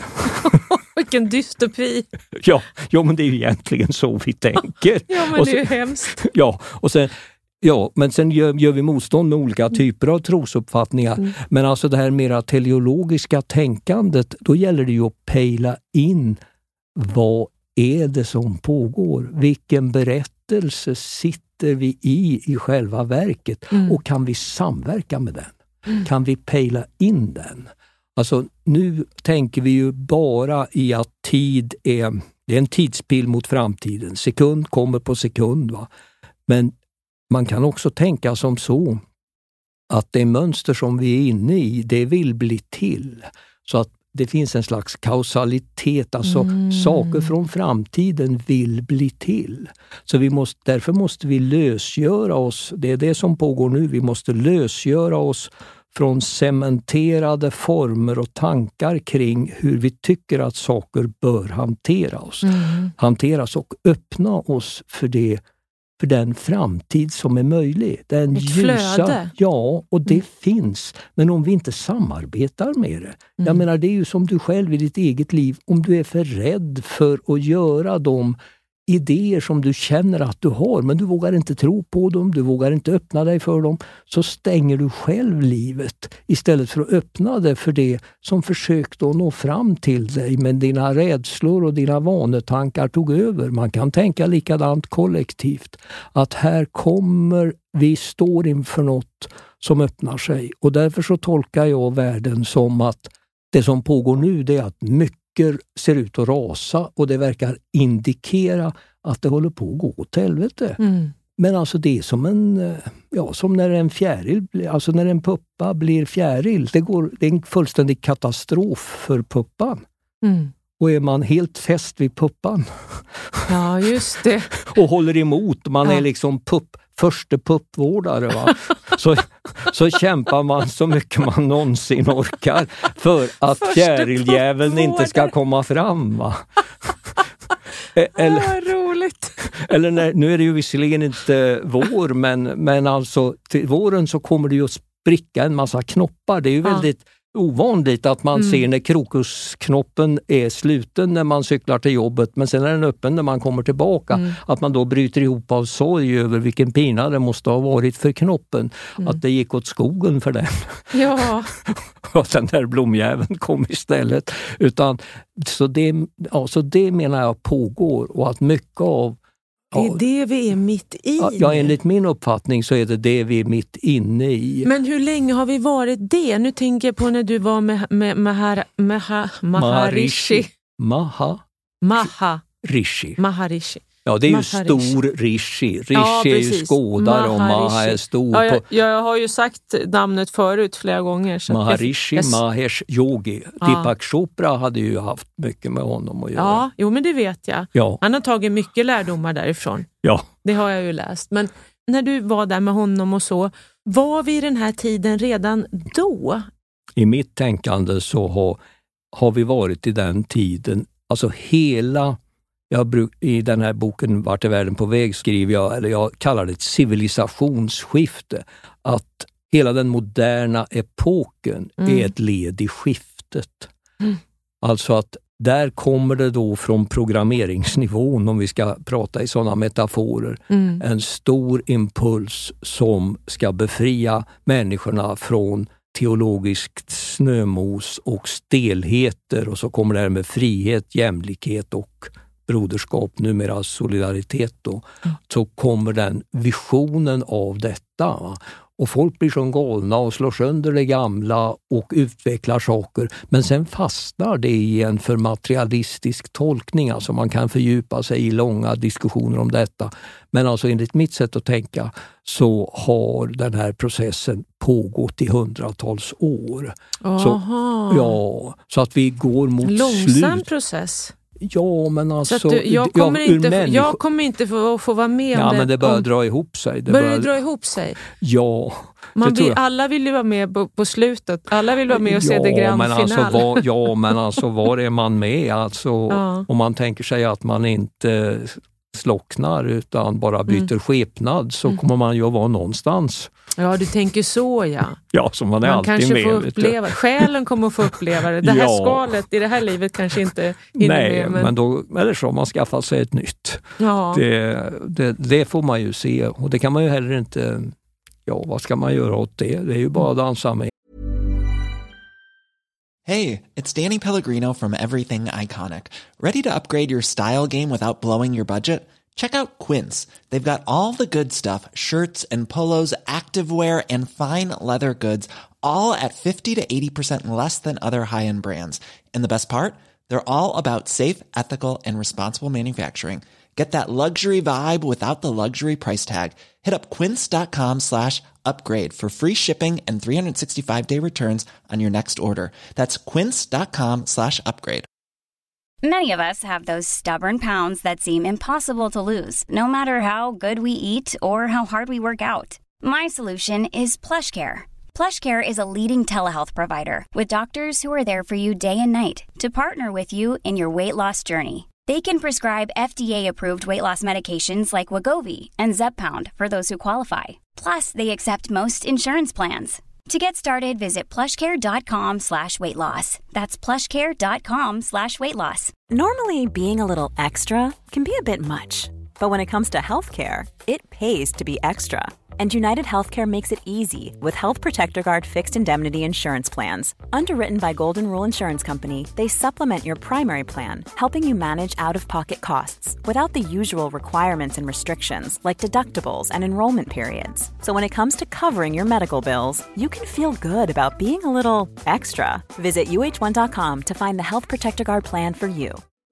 Vilken dystopi! Ja, ja, men det är ju egentligen så vi tänker. Ja, men det är ju hemskt. Ja, och sen... Ja, men sen gör, gör vi motstånd med olika typer av trosuppfattningar. Mm. Men alltså det här mera teleologiska tänkandet, då gäller det ju att pejla in vad är det som pågår? Vilken berättelse sitter vi i i själva verket? Mm. Och kan vi samverka med den? Mm. Kan vi pejla in den? Alltså nu tänker vi ju bara i att tid är, det är en tidspil mot framtiden. Sekund kommer på sekund. Va? Men man kan också tänka som så att det mönster som vi är inne i, det vill bli till. Så att det finns en slags kausalitet, alltså mm. saker från framtiden vill bli till. Så vi måste, därför måste vi lösgöra oss, det är det som pågår nu, vi måste lösgöra oss från cementerade former och tankar kring hur vi tycker att saker bör hanteras. Mm. hanteras och öppna oss för det, för den framtid som är möjlig. Den Ett ljusa, flöde. ja, och det mm. finns. Men om vi inte samarbetar med det. Jag Mm. menar, det är ju som du själv i ditt eget liv. Om du är för rädd för att göra de idéer som du känner att du har, men du vågar inte tro på dem, du vågar inte öppna dig för dem, så stänger du själv livet istället för att öppna det för det som försökte att nå fram till dig, men dina rädslor och dina vanetankar tog över. Man kan tänka likadant kollektivt, att här kommer, vi står inför något som öppnar sig, och därför så tolkar jag världen som att det som pågår nu, det är att mycket ser ut att rasa, och det verkar indikera att det håller på att gå åt helvete. Mm. Men alltså det är som en, ja, som när en fjäril, alltså när en puppa blir fjäril, det, går, det är en fullständig katastrof för puppan. Mm. Och är man helt fäst vid puppan. Ja, just det. och håller emot, man ja. är liksom pupp, första puppvårdare, va? så, så kämpar man så mycket man någonsin orkar för att fjäriljäveln inte ska komma fram, va? Eller, ah, roligt. eller när, nu är det ju visserligen inte vår, men, men alltså till våren så kommer det ju att spricka en massa knoppar. Det är ju ah. väldigt ovanligt att man mm. ser när krokusknoppen är sluten när man cyklar till jobbet, men sen är den öppen när man kommer tillbaka. Mm. Att man då bryter ihop av sorg över vilken pina det måste ha varit för knoppen. Mm. Att det gick åt skogen för den. Ja. Och den där blomjäveln kom istället. Utan, så, det, ja, så det menar jag pågår, och att mycket av det är det vi är mitt i. Ja, enligt min uppfattning så är det det vi är mitt inne i. Men hur länge har vi varit det? Nu tänker jag på när du var med, med, med, Mahar, Maha, Maharishi. Maha? Maha. Rishi. Maharishi. Ja, det är ju Maharishi. stor Rishi. Rishi ja, är ju skådare och Maha är stor. Ja, jag, på... jag har ju sagt namnet förut flera gånger. Så Maharishi, jag... Mahesh Yogi. Ja. Deepak Chopra hade ju haft mycket med honom att göra. Ja, jo, men det vet jag. Ja. Han har tagit mycket lärdomar därifrån. Ja. Det har jag ju läst. Men när du var där med honom och så, var vi i den här tiden redan då? I mitt tänkande så har, har vi varit i den tiden, alltså hela... Jag bruk, I den här boken Vart är världen på väg skriver jag, eller jag kallar det ett civilisationsskifte. Att hela den moderna epoken mm. är ett led i skiftet. Mm. Alltså att där kommer det då från programmeringsnivån, om vi ska prata i sådana metaforer, mm. en stor impuls som ska befria människorna från teologiskt snömos och stelheter, och så kommer det här med frihet, jämlikhet och broderskap, numera solidaritet då, mm. så kommer den visionen av detta. Va? Och folk blir som galna och slår sönder det gamla och utvecklar saker. Men sen fastnar det i en för materialistisk tolkning. Alltså man kan fördjupa sig i långa diskussioner om detta. Men alltså enligt mitt sätt att tänka så har den här processen pågått i hundratals år. Så, ja, så att vi går mot långsam slut. Långsam process. Ja, men alltså... Du, jag, kommer ja, inte, människor... jag kommer inte få, få vara med om ja, det. Ja, men det börjar om... dra ihop sig. Det börjar börjar... det dra ihop sig? Ja. Man vill, alla vill ju vara med på, på slutet. Alla vill vara med och ja, se det grand men final. Alltså, var, ja, men alltså var är man med? Alltså, ja. Om man tänker sig att man inte slocknar utan bara byter mm. skepnad, så mm. kommer man ju att vara någonstans. Ja, du tänker så, ja. Ja, som man är man alltid kanske med. Får uppleva. Själen kommer att få uppleva det. Det här ja. skalet i det här livet kanske inte hinner Nej, med. Men, men då, eller så man skaffar sig ett nytt. Ja. Det, det, det får man ju se. Och det kan man ju heller inte... Ja, vad ska man göra åt det? Det är ju bara att dansa med. Hey, it's Danny Pellegrino from Everything Iconic. Ready to upgrade your style game without blowing your budget? Check out Quince. They've got all the good stuff, shirts and polos, activewear and fine leather goods, all at fifty to eighty percent less than other high-end brands. And the best part? They're all about safe, ethical and responsible manufacturing. Get that luxury vibe without the luxury price tag. Hit up quince.com slash upgrade for free shipping and three sixty-five day returns on your next order. That's quince.com slash upgrade. Many of us have those stubborn pounds that seem impossible to lose, no matter how good we eat or how hard we work out. My solution is PlushCare. PlushCare is a leading telehealth provider with doctors who are there for you day and night to partner with you in your weight loss journey. They can prescribe F D A-approved weight loss medications like Wegovy and Zepbound for those who qualify. Plus, they accept most insurance plans. To get started, visit plushcare.com slash weight loss. That's plushcare.com slash weight loss. Normally, being a little extra can be a bit much. But when it comes to healthcare, it pays to be extra. And United Healthcare makes it easy with Health Protector Guard fixed indemnity insurance plans. Underwritten by Golden Rule Insurance Company, they supplement your primary plan, helping you manage out-of-pocket costs without the usual requirements and restrictions like deductibles and enrollment periods. So when it comes to covering your medical bills, you can feel good about being a little extra. Visit U H one dot com to find the Health Protector Guard plan for you.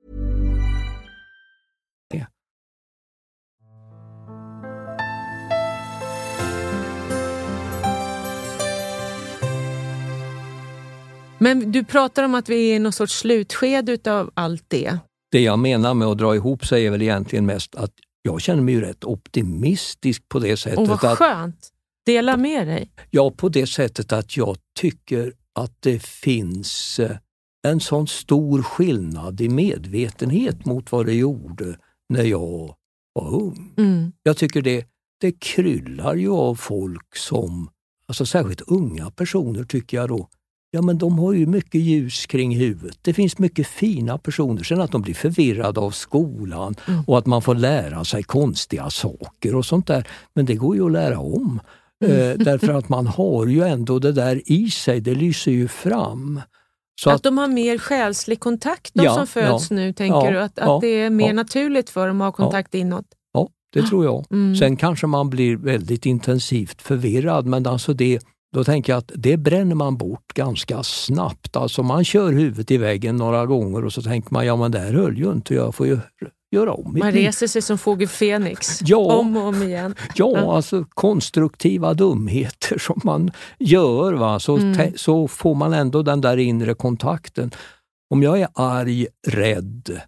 Men du pratar om att vi är i någon sorts slutskede av allt det. Det jag menar med att dra ihop sig är väl egentligen mest att jag känner mig ju rätt optimistisk på det sättet. Och vad att, skönt. Dela med dig. Ja, på det sättet att jag tycker att det finns en sån stor skillnad i medvetenhet mot vad det gjorde när jag var ung. Mm. Jag tycker det, det kryllar ju av folk som, alltså särskilt unga personer tycker jag då, ja men de har ju mycket ljus kring huvudet. Det finns mycket fina personer. Sen att de blir förvirrade av skolan mm. och att man får lära sig konstiga saker och sånt där. Men det går ju att lära om. Mm. Eh, därför att man har ju ändå det där i sig. Det lyser ju fram. Så att, att de har mer själslig kontakt, de ja, som föds ja, nu, tänker ja, du? Att, ja, att det är mer ja, naturligt för dem att ha kontakt ja, inåt? Ja, det tror jag. Mm. Sen kanske man blir väldigt intensivt förvirrad. Men alltså det... Då tänker jag att det bränner man bort ganska snabbt. Alltså man kör huvudet i väggen några gånger och så tänker man, ja men det här höll ju inte, jag får ju göra om mitt Man liv. reser sig som fågel Fenix, ja, om och om igen. Ja, ja, alltså konstruktiva dumheter som man gör, va? Så, mm. te- så får man ändå den där inre kontakten. Om jag är arg, rädd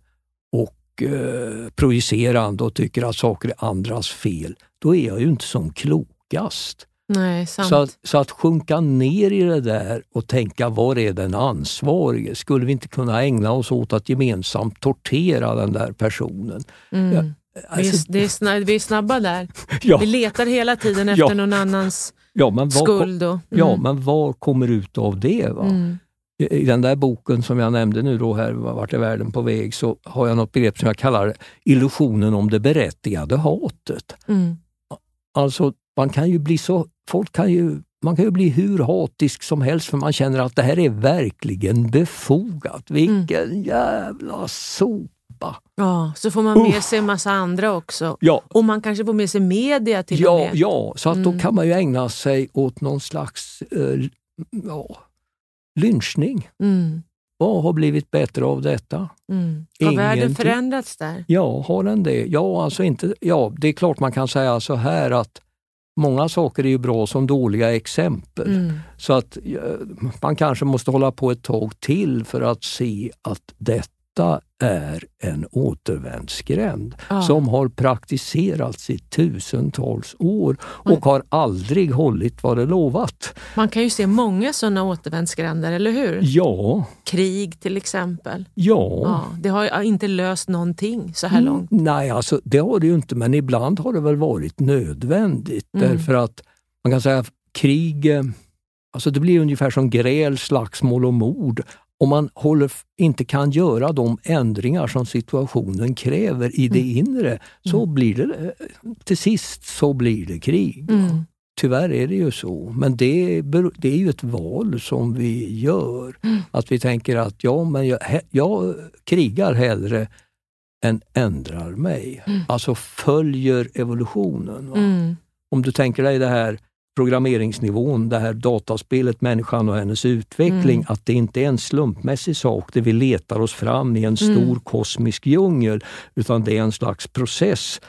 och eh, projicerande och tycker att saker är andras fel, då är jag ju inte som klokast. Nej, sant. Så att, så att sjunka ner i det där och tänka, var är den ansvarige? Skulle vi inte kunna ägna oss åt att gemensamt tortera den där personen? Mm. Ja, alltså, vi, är, det är snabb, vi är snabba där. Ja. Vi letar hela tiden efter ja. någon annans ja, men vad, skuld. Och, mm. Ja, men vad kommer ut av det? Va? Mm. I den där boken som jag nämnde nu då här, Vart är världen på väg, så har jag något begrepp som jag kallar illusionen om det berättigade hatet. Mm. Alltså, man kan ju bli så Folk kan ju, man kan ju bli hur hatisk som helst för man känner att det här är verkligen befogat. Vilken mm. jävla sopa. Ja, så får man med uh. sig en massa andra också. Ja. Och man kanske får med sig media till ja, och med. Ja, så att mm. då kan man ju ägna sig åt någon slags uh, ja, lynchning. Mm. Vad har blivit bättre av detta? Mm. Har världen förändrats där? Ja, har den det? Ja, alltså inte, ja, det är klart man kan säga så här att många saker är ju bra som dåliga exempel. Mm. Så att man kanske måste hålla på ett tag till för att se att detta är en återvändsgränd ah. som har praktiserats i tusentals år och mm. har aldrig hållit vad det lovat. Man kan ju se många sådana återvändsgränder, eller hur? Ja. Krig till exempel. Ja. ja. Det har inte löst någonting så här långt. Mm, nej, alltså det har det ju inte, men ibland har det väl varit nödvändigt. Mm. Därför att man kan säga att krig, alltså det blir ungefär som gräl, slagsmål och mord. Om man håller, inte kan göra de ändringar som situationen kräver i det mm. inre, så mm. blir det, till sist så blir det krig. Mm. Tyvärr är det ju så. Men det, det är ju ett val som vi gör. Mm. Att vi tänker att ja, men jag, jag krigar hellre än ändrar mig. Mm. Alltså följer evolutionen. Va? Mm. Om du tänker dig det här programmeringsnivån, det här dataspelet, människan och hennes utveckling, mm. att det inte är en slumpmässig sak där vi letar oss fram i en stor mm. kosmisk djungel, utan det är en slags process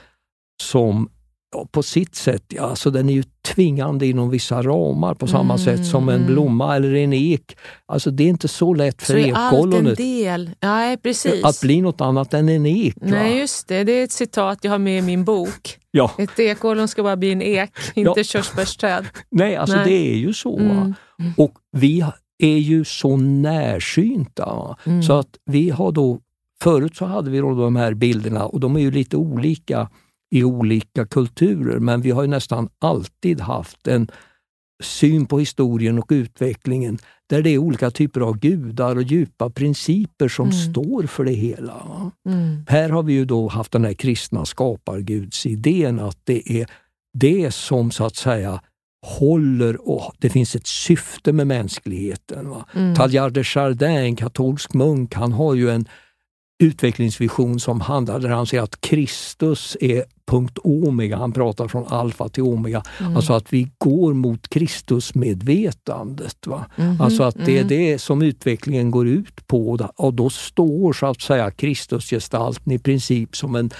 som ja, på sitt sätt, ja, alltså den är ju tvingande inom vissa ramar på samma mm. sätt som en blomma eller en ek. Alltså det är inte så lätt för ekollonet del. Ja, precis. att bli något annat än en ek. Nej, va? Just det. Det är ett citat jag har med i min bok. Ja. Ett ekollon ska bara bli en ek, inte ja. körsbärsträd. Nej, alltså Nej. det är ju så. Mm. Och vi är ju så närsynta. Mm. Så att vi har då, förut så hade vi då de här bilderna och de är ju lite olika i olika kulturer, men vi har ju nästan alltid haft en syn på historien och utvecklingen där det är olika typer av gudar och djupa principer som mm. står för det hela. Mm. Här har vi ju då haft den här kristna skapargudsidén att det är det som så att säga håller och det finns ett syfte med mänskligheten. Va? Mm. Teilhard de Chardin, en katolsk munk, han har ju en utvecklingsvision som handlar där han säger att Kristus är punkt omega, han pratar från alfa till omega, mm. alltså att vi går mot Kristusmedvetandet. Va? Mm-hmm. Alltså att det är det som utvecklingen går ut på och då står så att säga Kristusgestalten i princip som en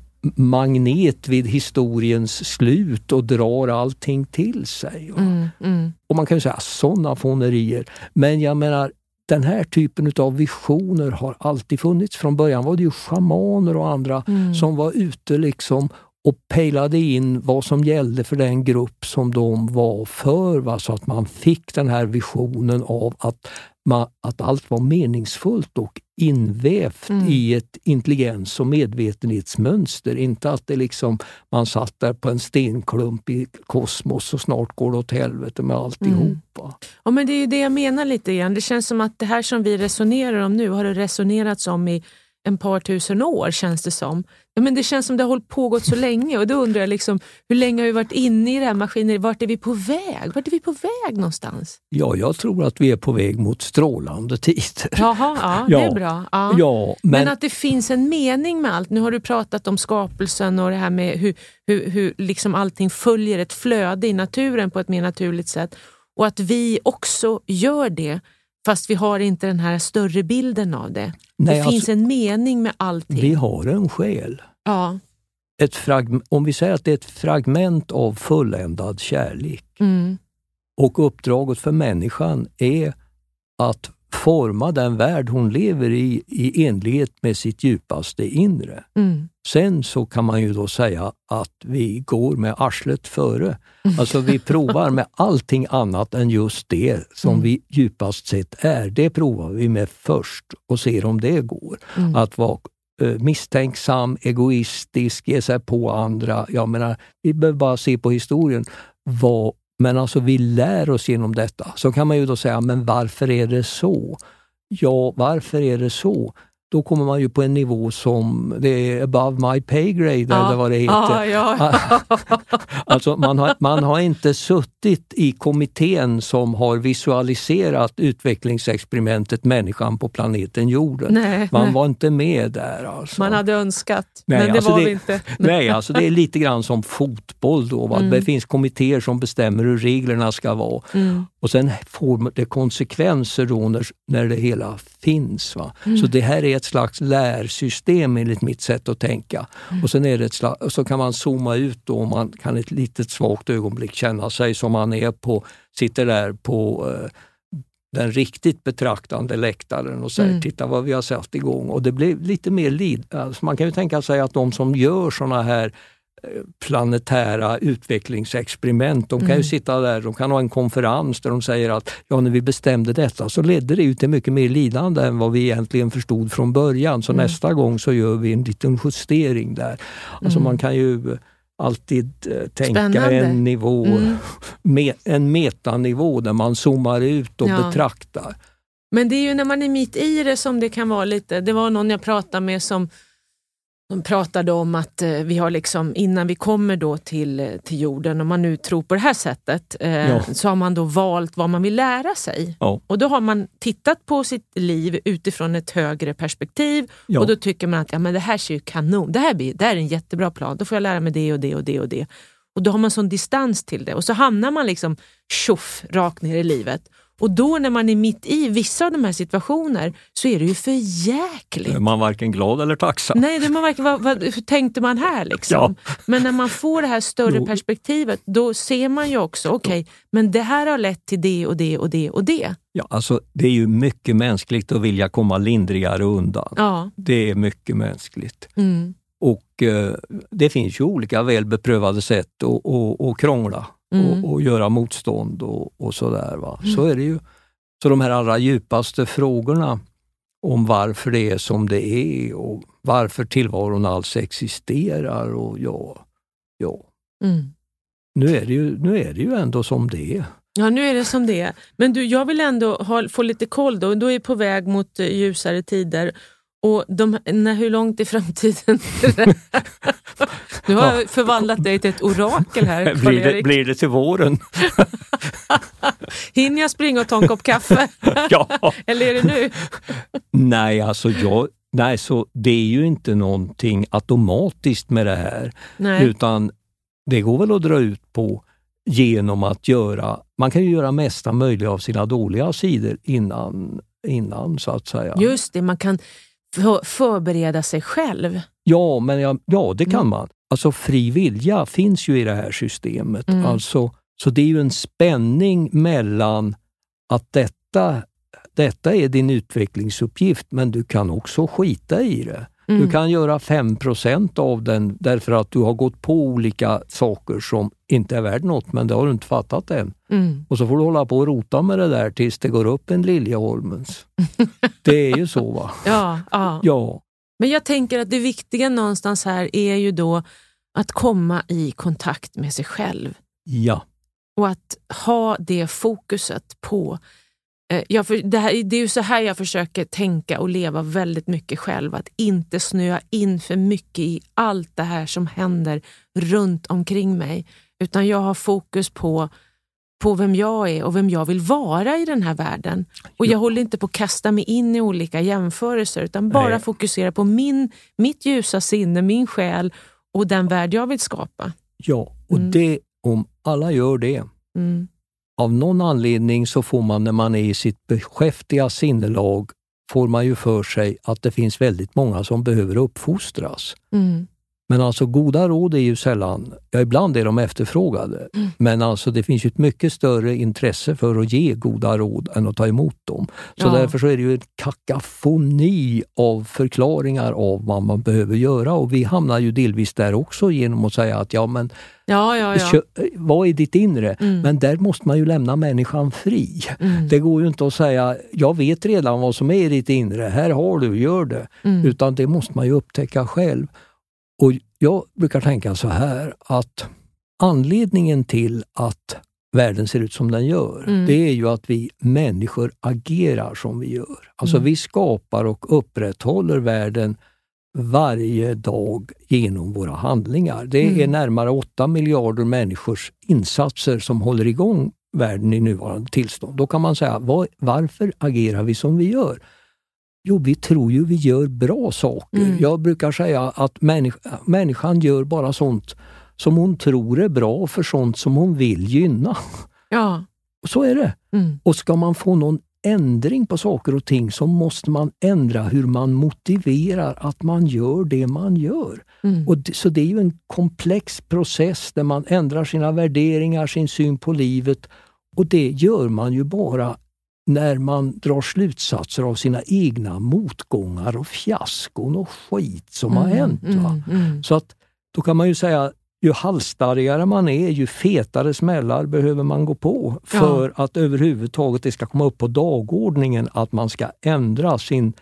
magnet vid historiens slut och drar allting till sig. Mm, mm. Och man kan ju säga sådana fånerier, men jag menar den här typen av visioner har alltid funnits. Från början var det ju schamaner och andra mm. som var ute liksom och pejlade in vad som gällde för den grupp som de var för. Va? Så att man fick den här visionen av att, man, att allt var meningsfullt och invävt mm. i ett intelligens- och medvetenhetsmönster. Inte att det liksom, man satt där på en stenklump i kosmos och snart går det åt helvete med alltihopa. Mm. Ja, men det är ju det jag menar lite grann. Det känns som att det här som vi resonerar om nu har det resonerats om i en par tusen år, känns det som. Ja, men det känns som det har hållit pågått så länge och då undrar jag liksom, hur länge har vi varit inne i det här maskineriet? Vart är vi på väg? Vart är vi på väg någonstans? Ja, jag tror att vi är på väg mot strålande tider. Jaha, ja, det ja. är bra. Ja. Ja, men... men att det finns en mening med allt. Nu har du pratat om skapelsen och det här med hur, hur, hur liksom allting följer ett flöde i naturen på ett mer naturligt sätt. Och att vi också gör det. Fast vi har inte den här större bilden av det. Nej, det alltså, finns en mening med allting. Vi har en själ. Ja. Ett frag- om vi säger att det är ett fragment av fulländad kärlek. Mm. Och uppdraget för människan är att forma den värld hon lever i i enlighet med sitt djupaste inre. Mm. Sen så kan man ju då säga att vi går med arslet före. Alltså vi provar med allting annat än just det som mm. vi djupast sett är. Det provar vi med först och ser om det går. Mm. Att vara uh, misstänksam, egoistisk, ge sig på andra. Jag menar, vi behöver bara se på historien. Vad, men alltså vi lär oss genom detta. Så kan man ju då säga, men varför är det så? Ja, varför är det så? Då kommer man ju på en nivå som det är above my pay grade ja. eller vad det heter. Ja, ja. Alltså man har, man har inte suttit i kommittén som har visualiserat utvecklingsexperimentet människan på planeten jorden. Nej, man nej. var inte med där. Alltså. Man hade önskat, nej, men det alltså var det, vi inte. Nej, alltså det är lite grann som fotboll då. Va? Mm. Det finns kommittéer som bestämmer hur reglerna ska vara. Mm. Och sen får det konsekvenser då när, när det hela finns. Va? Mm. Så det här är ett slags lärsystem enligt mitt sätt att tänka. Mm. Och sen är det ett slags, så kan man zooma ut då och man kan ett litet svagt ögonblick känna sig som man är på, sitter där på eh, den riktigt betraktande läktaren och säger mm. titta vad vi har satt igång. Och det blir lite mer lid. Alltså man kan ju tänka sig att de som gör såna här planetära utvecklingsexperiment. De kan mm. ju sitta där, de kan ha en konferens där de säger att ja, när vi bestämde detta så ledde det ut till mycket mer lidande än vad vi egentligen förstod från början. Så mm. nästa gång så gör vi en liten justering där. Alltså mm. man kan ju alltid eh, tänka Spännande. en nivå, mm. me, en metanivå där man zoomar ut och ja. betraktar. Men det är ju när man är mitt i det som det kan vara lite, det var någon jag pratade med som de pratade om att eh, vi har liksom, innan vi kommer då till, till jorden, om man nu tror på det här sättet, eh, ja. så har man då valt vad man vill lära sig. Ja. Och då har man tittat på sitt liv utifrån ett högre perspektiv ja. och då tycker man att ja, men det här ser ju kanon, det här, blir, det här är en jättebra plan, då får jag lära mig det och det och det och det. Och då har man sån distans till det och så hamnar man liksom tjoff rakt ner i livet. Och då när man är mitt i vissa av de här situationer så är det ju för jäkligt. Är man varken glad eller tacksam? Nej, det är man varken, vad, vad, hur tänkte man här liksom? Ja. Men när man får det här större jo. perspektivet, då ser man ju också, okej, okay, men det här har lett till det och det och det och det. Ja, alltså det är ju mycket mänskligt att vilja komma lindrigare undan. Ja. Det är mycket mänskligt. Mm. Och eh, det finns ju olika välbeprövade sätt att och, och krångla mm. och, och göra motstånd och, och sådär. Va? Mm. Så är det ju. Så de här allra djupaste frågorna om varför det är som det är och varför tillvaron alls existerar och ja, ja. Mm. Nu är det ju, nu är det ju ändå som det är. Ja, nu är det som det är. Men du, jag vill ändå ha, få lite koll då. Du är på väg mot ljusare tider. Och de, när, hur långt i framtiden? Du har ja. förvandlat dig till ett orakel här, blir det, blir det till våren? Hinner jag springa och ta en kopp kaffe? Ja. Eller är det nu? Nej, alltså jag, nej, så det är ju inte någonting automatiskt med det här. Nej. Utan det går väl att dra ut på genom att göra, man kan ju göra mesta möjliga av sina dåliga sidor innan, innan så att säga. Just det, man kan för, förbereda sig själv. Ja, men ja, ja det kan mm. man. Alltså fri vilja finns ju i det här systemet. Mm. Alltså, så det är ju en spänning mellan att detta, detta är din utvecklingsuppgift, men du kan också skita i det. Mm. Du kan göra fem procent av den därför att du har gått på olika saker som inte är värd något, men det har du inte fattat än. Mm. Och så får du hålla på och rota med det där tills det går upp en Liljeholmens. Det är ju så, va? Ja, ja. ja. Men jag tänker att det viktiga någonstans här är ju då att komma i kontakt med sig själv. Ja. Och att ha det fokuset på... Jag för, det, här, det är ju så här jag försöker tänka och leva väldigt mycket själv. Att inte snöa in för mycket i allt det här som händer runt omkring mig. Utan jag har fokus på, på vem jag är och vem jag vill vara i den här världen. Och jag ja. håller inte på att kasta mig in i olika jämförelser. Utan bara Nej. fokusera på min, mitt ljusa sinne, min själ och den värld jag vill skapa. Ja, och mm. det, om alla gör det... Mm. Av någon anledning så får man, när man är i sitt beskäftiga sinnelag, får man ju för sig att det finns väldigt många som behöver uppfostras. Mm. Men alltså goda råd är ju sällan, ja ibland är de efterfrågade, mm. men alltså det finns ju ett mycket större intresse för att ge goda råd än att ta emot dem. Så ja. därför så är det ju en kakafoni av förklaringar av vad man behöver göra, och vi hamnar ju delvis där också genom att säga att ja men Ja, ja, ja. vad är ditt inre? Mm. Men där måste man ju lämna människan fri. Mm. Det går ju inte att säga, jag vet redan vad som är i ditt inre, här har du, gör det. Mm. Utan det måste man ju upptäcka själv. Och jag brukar tänka så här, att anledningen till att världen ser ut som den gör, mm. det är ju att vi människor agerar som vi gör. Alltså mm. vi skapar och upprätthåller världen varje dag genom våra handlingar. Det är mm. närmare åtta miljarder människors insatser som håller igång världen i nuvarande tillstånd. Då kan man säga, var, varför agerar vi som vi gör? Jo, vi tror ju vi gör bra saker. Mm. Jag brukar säga att människ- människan gör bara sånt som hon tror är bra för sånt som hon vill gynna. Ja. Och så är det. Mm. Och ska man få någon ändring på saker och ting så måste man ändra hur man motiverar att man gör det man gör. Mm. Och det, så det är ju en komplex process där man ändrar sina värderingar, sin syn på livet, och det gör man ju bara när man drar slutsatser av sina egna motgångar och fiaskon och skit som mm. har hänt. Va? Mm. Mm. Så att då kan man ju säga, ju halsstarrigare man är, ju fetare smällar behöver man gå på för ja. att överhuvudtaget det ska komma upp på dagordningen att man ska ändra sin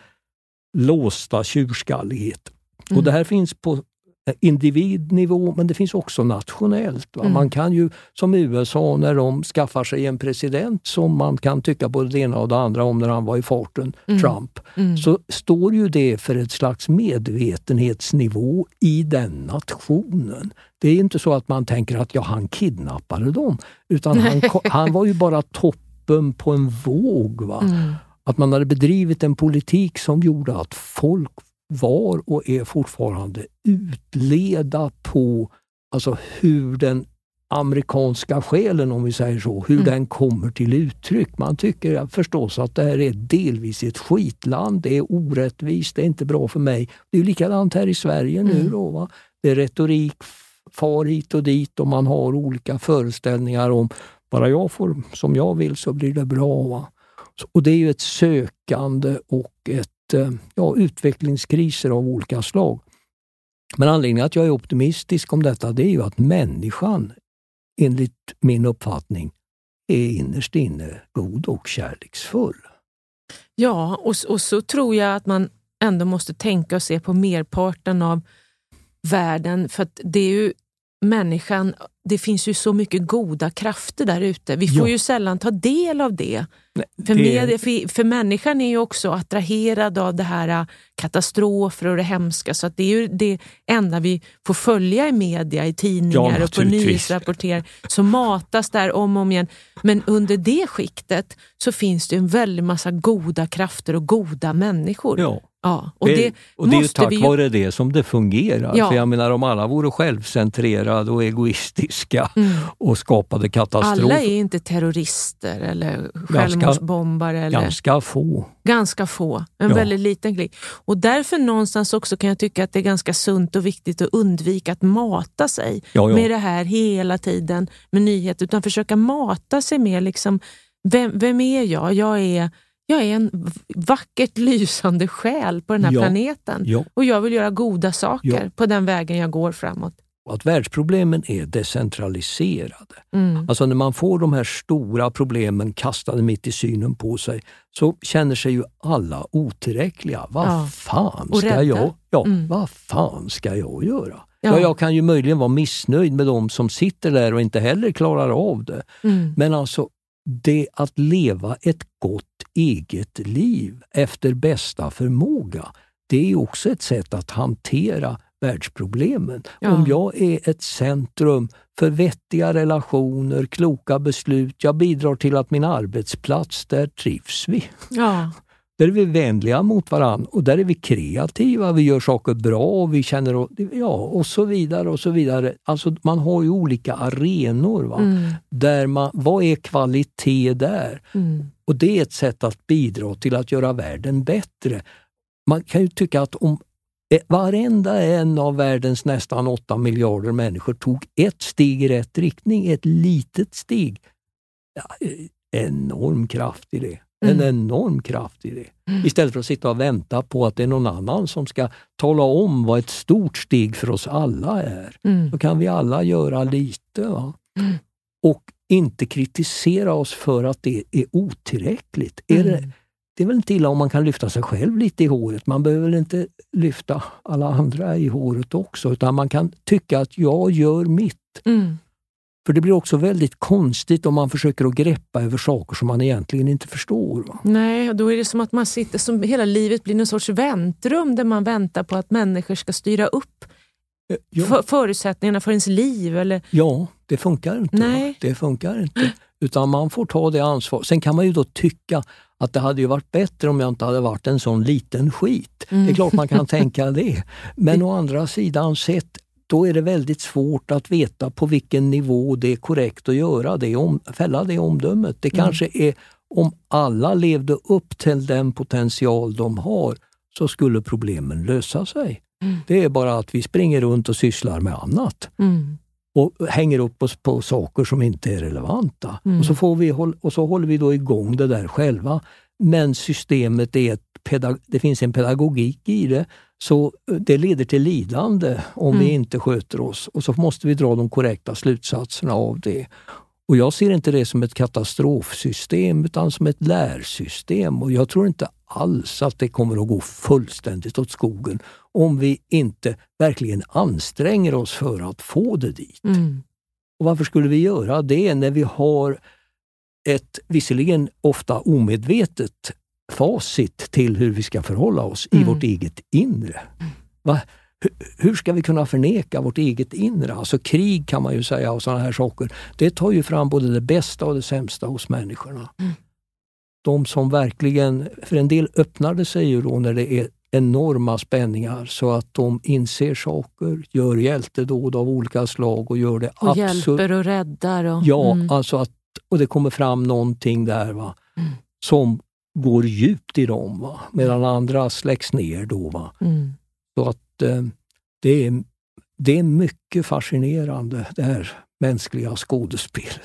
låsta tjurskallighet. Mm. Och det här finns på individnivå, men det finns också nationellt. Va? Mm. Man kan ju, som U S A när de skaffar sig en president som man kan tycka både det ena och det andra om när han var i farten, mm. Trump, mm. så står ju det för ett slags medvetenhetsnivå i den nationen. Det är inte så att man tänker att ja, han kidnappade dem, utan han, han var ju bara toppen på en våg. Va? Mm. Att man hade bedrivit en politik som gjorde att folk var och är fortfarande utleda på alltså hur den amerikanska själen, om vi säger så, hur mm. den kommer till uttryck. Man tycker förstås att det här är delvis ett skitland, det är orättvist, det är inte bra för mig. Det är ju likadant här i Sverige nu mm. då, va? Det är retorik, far hit och dit, och man har olika föreställningar om bara jag får som jag vill så blir det bra. Va? Och det är ju ett sökande och ett ja, utvecklingskriser av olika slag. Men anledningen att jag är optimistisk om detta, det är ju att människan, enligt min uppfattning, är innerst inne god och kärleksfull. Ja, och, och så tror jag att man ändå måste tänka och se på merparten av världen, för att det är ju människan, det finns ju så mycket goda krafter där ute. Vi får ja. ju sällan ta del av det. Nej, för, det... Media, för, för människan är ju också attraherad av det här katastrofer och det hemska, så att det är ju det enda vi får följa i media, i tidningar ja, och på nyhetsrapporter, så matas där om och om igen. Men under det skiktet så finns det en väldigt massa goda krafter och goda människor. Ja. Ja, och det, och det är ju tack vi... vare det som det fungerar. Ja. För jag menar, om alla vore självcentrerade och egoistiska mm. och skapade katastrofer. Alla är inte terrorister eller självmordsbombare. Ganska, eller... ganska få. Ganska få. En ja. väldigt liten klick. Och därför någonstans också kan jag tycka att det är ganska sunt och viktigt att undvika att mata sig ja, ja. med det här hela tiden med nyheter. Utan försöka mata sig med liksom, vem, vem är jag? Jag är... Jag är en vackert lysande själ på den här ja, planeten. Ja. Och jag vill göra goda saker ja. på den vägen jag går framåt. Att världsproblemen är decentraliserade. Mm. Alltså när man får de här stora problemen kastade mitt i synen på sig, så känner sig ju alla otillräckliga. Vad ja. fan ska jag? Ja, mm. vad fan ska jag göra? Ja. Ja, jag kan ju möjligen vara missnöjd med de som sitter där och inte heller klarar av det. Mm. Men alltså det att leva ett gott eget liv efter bästa förmåga, det är också ett sätt att hantera världsproblemen. Ja. Om jag är ett centrum för vettiga relationer, kloka beslut, jag bidrar till att min arbetsplats, där trivs vi. Ja. Där är vi vänliga mot varandra och där är vi kreativa, vi gör saker bra och vi känner, ja, och så vidare och så vidare. Alltså man har ju olika arenor va? Mm. Där man, vad är kvalitet där? Mm. Och det är ett sätt att bidra till att göra världen bättre. Man kan ju tycka att om varenda en av världens nästan åtta miljarder människor tog ett steg i rätt riktning, ett litet steg, ja, enorm kraft i det. En mm. enorm kraft i det. Mm. Istället för att sitta och vänta på att det är någon annan som ska tala om vad ett stort steg för oss alla är. Mm. Då kan vi alla göra lite. Va? Mm. Och inte kritisera oss för att det är otillräckligt. Mm. Är det, det är väl inte illa om man kan lyfta sig själv lite i håret. Man behöver väl inte lyfta alla andra i håret också. Utan man kan tycka att jag gör mitt. Mm. För det blir också väldigt konstigt om man försöker att greppa över saker som man egentligen inte förstår. Va? Nej, och då är det som att man sitter, som hela livet blir en sorts väntrum där man väntar på att människor ska styra upp ja. för, förutsättningarna för ens liv. Eller... Ja, det funkar inte. Nej. Det funkar inte. Utan man får ta det ansvar. Sen kan man ju då tycka att det hade ju varit bättre om jag inte hade varit en sån liten skit. Mm. Det är klart man kan tänka det. Men å andra sidan sett, då är det väldigt svårt att veta på vilken nivå det är korrekt att göra det, om, fälla det omdömet. Det mm. kanske är, om alla levde upp till den potential de har, så skulle problemen lösa sig. Mm. Det är bara att vi springer runt och sysslar med annat. Mm. Och hänger upp oss på saker som inte är relevanta. Mm. Och, så får vi, och så håller vi då igång det där själva. Men systemet är ett pedag- det finns en pedagogik i det. Så det leder till lidande om mm. vi inte sköter oss. Och så måste vi dra de korrekta slutsatserna av det. Och jag ser inte det som ett katastrofsystem utan som ett lärsystem. Och jag tror inte alls att det kommer att gå fullständigt åt skogen om vi inte verkligen anstränger oss för att få det dit. Mm. Och varför skulle vi göra det när vi har ett, visserligen ofta omedvetet, facit till hur vi ska förhålla oss mm. i vårt eget inre? Va? Hur ska vi kunna förneka vårt eget inre? Alltså krig kan man ju säga och sådana här saker. Det tar ju fram både det bästa och det sämsta hos människorna. Mm. De som verkligen, för en del öppnade sig ju då när det är enorma spänningar så att de inser saker, gör hjältedåd av olika slag och gör det och absolut. Hjälper och räddar. Och, ja, mm. alltså att, och det kommer fram någonting där va, mm. som går djupt i dem va, medan andra släcks ner då va. Mm. Så att eh, det, är, det är mycket fascinerande det här mänskliga skådespelet.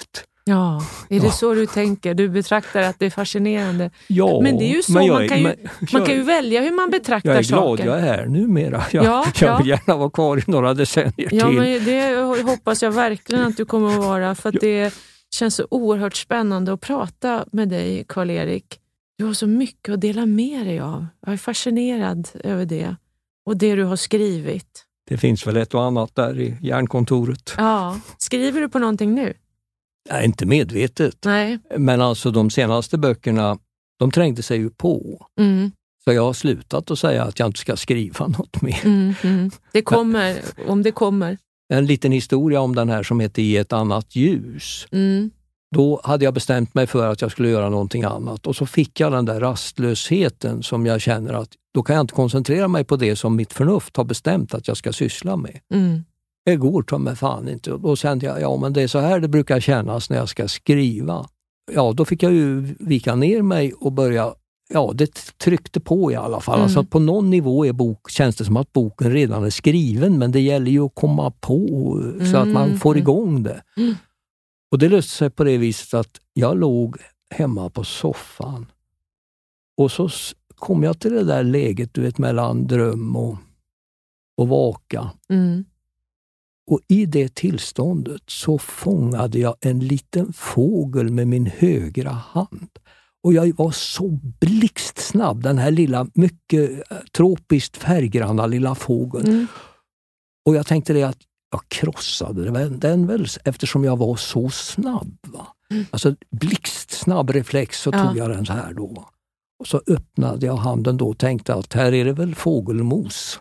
Ja, är det ja. så du tänker? Du betraktar att det är fascinerande. Ja, men det är ju så, man är, kan, ju, men, man kan ju välja hur man betraktar saker. Jag är saker. glad jag är här numera. Jag, ja, jag vill ja. gärna vara kvar i några decennier ja, till. Men det hoppas jag verkligen att du kommer att vara, för att ja. det känns så oerhört spännande att prata med dig, Karl-Erik. Du har så mycket att dela med dig av. Jag är fascinerad över det. Och det du har skrivit. Det finns väl ett och annat där i hjärnkontoret. Ja. Skriver du på någonting nu? Nej, inte medvetet. Nej. Men alltså de senaste böckerna, de trängde sig ju på. Mm. Så jag har slutat att säga att jag inte ska skriva något mer. Mm, mm. Det kommer, om det kommer. En liten historia om den här som heter I ett annat ljus. Mm. Då hade jag bestämt mig för att jag skulle göra någonting annat. Och så fick jag den där rastlösheten som jag känner att då kan jag inte koncentrera mig på det som mitt förnuft har bestämt att jag ska syssla med. Mm. Det går ta mig fan inte. Och då kände jag, ja men det är så här det brukar kännas när jag ska skriva. Ja, då fick jag ju vika ner mig och börja, ja det tryckte på i alla fall. Mm. Alltså på någon nivå är bok, känns det som att boken redan är skriven, men det gäller ju att komma på så mm. att man får igång det. Mm. Och det löste sig på det viset att jag låg hemma på soffan och så kom jag till det där läget, du vet, mellan dröm och, och vaka. Mm. Och i det tillståndet så fångade jag en liten fågel med min högra hand. Och jag var så blixtsnabb, den här lilla, mycket tropiskt färggranna lilla fågeln. Mm. Och jag tänkte det att jag krossade den väl eftersom jag var så snabb. Va? Mm. Alltså blixtsnabb reflex så ja. tog jag den så här då. Och så öppnade jag handen då och tänkte att här är det väl fågelmos.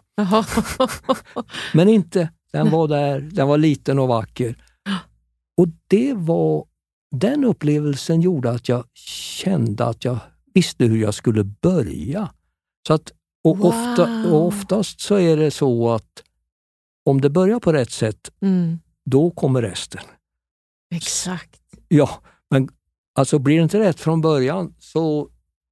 Men inte, den var där, den var liten och vacker. Och det var, den upplevelsen gjorde att jag kände att jag visste hur jag skulle börja. Så att, och, wow. ofta, och oftast så är det så att om det börjar på rätt sätt, mm. då kommer resten. Exakt. Ja, men alltså blir det inte rätt från början så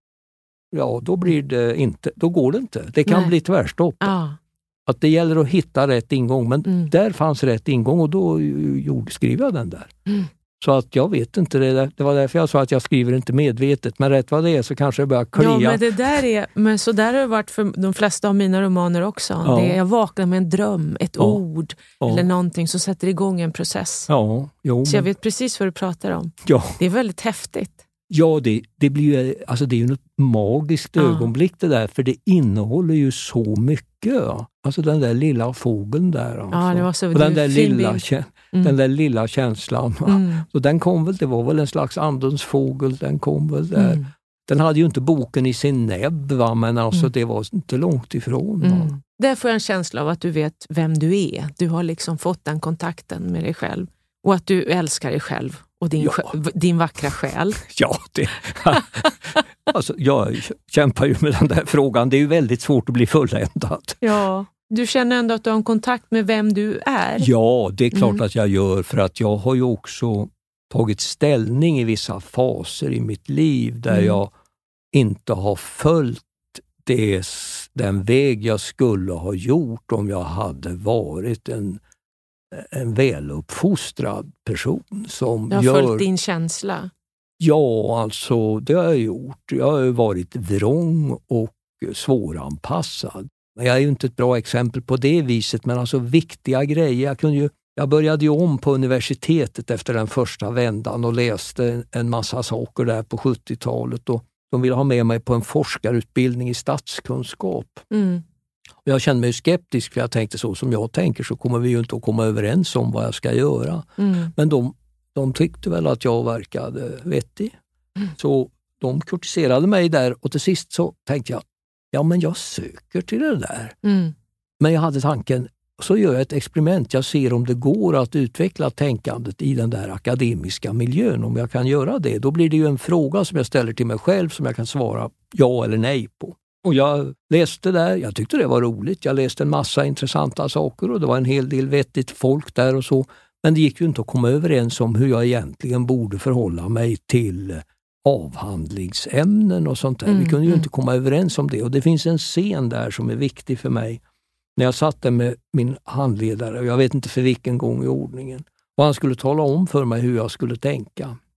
ja, då blir det inte, då går det inte. Det kan Nej. bli tvärstopp. Ja. Att det gäller att hitta rätt ingång, men mm. där fanns rätt ingång och då gjorde, skrev jag den där. Mm. Så att jag vet inte, det, det var därför jag sa att jag skriver inte medvetet, men rätt vad det är så kanske det börjar klia. Ja, men det där är, men så där har det varit för de flesta av mina romaner också. Ja. Det är, jag vaknar med en dröm, ett ja. ord ja. eller någonting som sätter igång en process. Ja, jo, så jag vet precis vad du pratar om. Ja. Det är väldigt häftigt. Ja, det, det blir ju, alltså det är ju något magiskt ja. ögonblick det där, för det innehåller ju så mycket. Ja. Alltså den där lilla fågeln där. Alltså. Ja, det var så, och den där, lilla, mm. den där lilla känslan. Mm. Så den kom väl, det var väl en slags andens fågel, den kom väl där. Mm. Den hade ju inte boken i sin näbb, va? Men alltså mm. det var inte långt ifrån. Mm. Där får jag en känsla av att du vet vem du är. Du har liksom fått den kontakten med dig själv. Och att du älskar dig själv. Och din, ja. din vackra själ. Ja, det. Alltså, jag kämpar ju med den där frågan. Det är ju väldigt svårt att bli fulländad. Ja, du känner ändå att du har en kontakt med vem du är. Ja, det är klart mm. att jag gör. För att jag har ju också tagit ställning i vissa faser i mitt liv. Där mm. jag inte har följt det, den väg jag skulle ha gjort om jag hade varit en en väluppfostrad person som jag har gör... följt din känsla. Ja, alltså det har jag gjort. Jag har varit vrång och svåranpassad. Jag är ju inte ett bra exempel på det viset, men alltså viktiga grejer. Jag, kunde ju, jag började ju om på universitetet efter den första vändan och läste en massa saker där på sjuttiotalet. Och de ville ha med mig på en forskarutbildning i statskunskap. Mm. Jag kände mig skeptisk, för jag tänkte så som jag tänker så kommer vi ju inte att komma överens om vad jag ska göra. Mm. Men de, de tyckte väl att jag verkade vettig. Mm. Så de kritiserade mig där och till sist så tänkte jag, ja men jag söker till det där. Mm. Men jag hade tanken, så gör jag ett experiment. Jag ser om det går att utveckla tänkandet i den där akademiska miljön. Om jag kan göra det, då blir det ju en fråga som jag ställer till mig själv som jag kan svara ja eller nej på. Och jag läste där, jag tyckte det var roligt. Jag läste en massa intressanta saker och det var en hel del vettigt folk där och så. Men det gick ju inte att komma överens om hur jag egentligen borde förhålla mig till avhandlingsämnen och sånt där. Mm, Vi kunde ju mm. inte komma överens om det. Och det finns en scen där som är viktig för mig. När jag satt där med min handledare, och jag vet inte för vilken gång i ordningen. Och han skulle tala om för mig hur jag skulle tänka.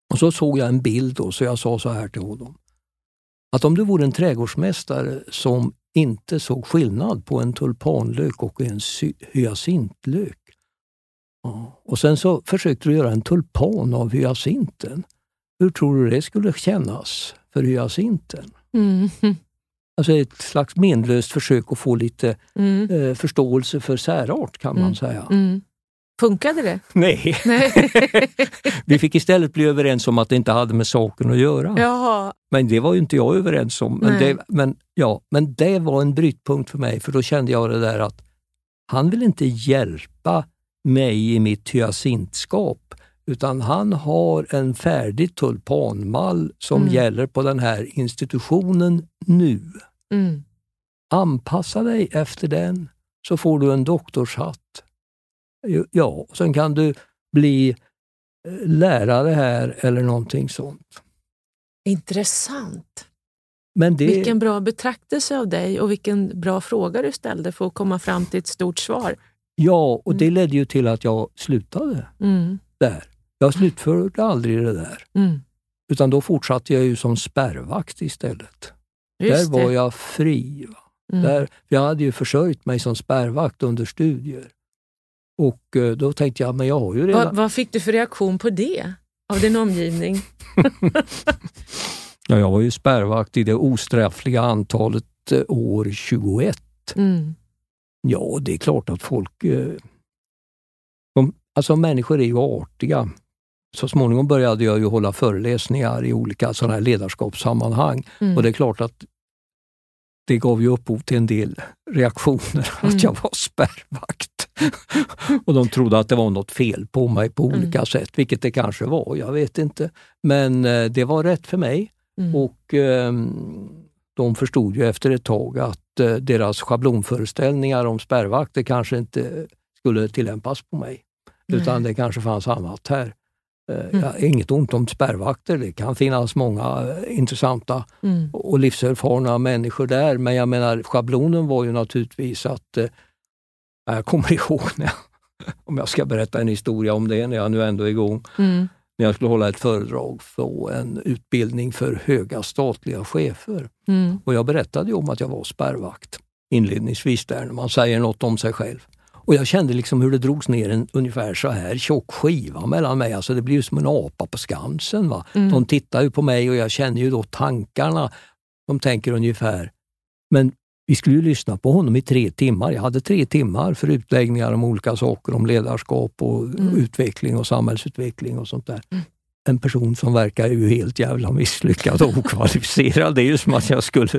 Och så såg jag en bild då, så jag sa så här till honom. Att om du vore en trädgårdsmästare som inte såg skillnad på en tulpanlök och en hyacintlök. Ja. Och sen så försökte du göra en tulpan av hyacinten. Hur tror du det skulle kännas för hyacinten? Mm. Alltså ett slags menlöst försök att få lite mm. eh, förståelse för särart, kan man mm. säga. Mm. Funkade det? Nej. Nej. Vi fick istället bli överens om att det inte hade med saken att göra. Jaha. Men det var ju inte jag överens om. Men det, men, ja, men det var en brytpunkt för mig, för då kände jag det där att han vill inte hjälpa mig i mitt hyacintskap, utan han har en färdig tulpanmall som mm. gäller på den här institutionen nu. Mm. Anpassa dig efter den, så får du en doktorshatt. Ja, sen kan du bli lärare här eller någonting sånt. Intressant. Men det... Vilken bra betraktelse av dig och vilken bra fråga du ställde för att komma fram till ett stort svar. Ja, och det ledde ju till att jag slutade mm. där. Jag slutförde aldrig det där. Mm. Utan då fortsatte jag ju som spärrvakt istället. Just där var det. jag fri. Va? Mm. Där, jag hade ju försörjt mig som spärrvakt under studier. Och eh, då tänkte jag, men jag har ju redan... Va, vad fick du för reaktion på det? Av din omgivning? Ja, jag var ju spärrvakt i det ostraffliga antalet eh, år tjugoett. Mm. Ja, det är klart att folk... Eh, de, alltså människor är ju artiga. Så småningom började jag ju hålla föreläsningar i olika sådana här ledarskapssammanhang. Mm. Och det är klart att det gav ju upphov till en del reaktioner mm. att jag var spärrvakt. Och de trodde att det var något fel på mig på olika mm. sätt, vilket det kanske var, jag vet inte. Men eh, det var rätt för mig. Mm. Och eh, de förstod ju efter ett tag att eh, deras schablonföreställningar om spärrvakter kanske inte skulle tillämpas på mig. Nej. Utan det kanske fanns annat här. Mm. Ja, inget ont om spärrvakter, det kan finnas många intressanta mm. och livserfarna människor där, men jag menar, schablonen var ju naturligtvis att eh, jag kommer ihåg när jag, om jag ska berätta en historia om det när jag nu ändå är igång, mm. när jag skulle hålla ett föredrag för en utbildning för höga statliga chefer. Mm. Och jag berättade ju om att jag var spärrvakt inledningsvis där, när man säger något om sig själv. Och jag kände liksom hur det drogs ner en ungefär så här tjock skiva mellan mig. Alltså det blir ju som en apa på Skansen. Va? Mm. De tittar ju på mig och jag känner ju då tankarna. De tänker ungefär, men vi skulle ju lyssna på honom i tre timmar. Jag hade tre timmar för utläggningar om olika saker, om ledarskap och mm. utveckling och samhällsutveckling och sånt där. Mm. En person som verkar ju helt jävla misslyckad och okvalificerad. Det är ju som att jag skulle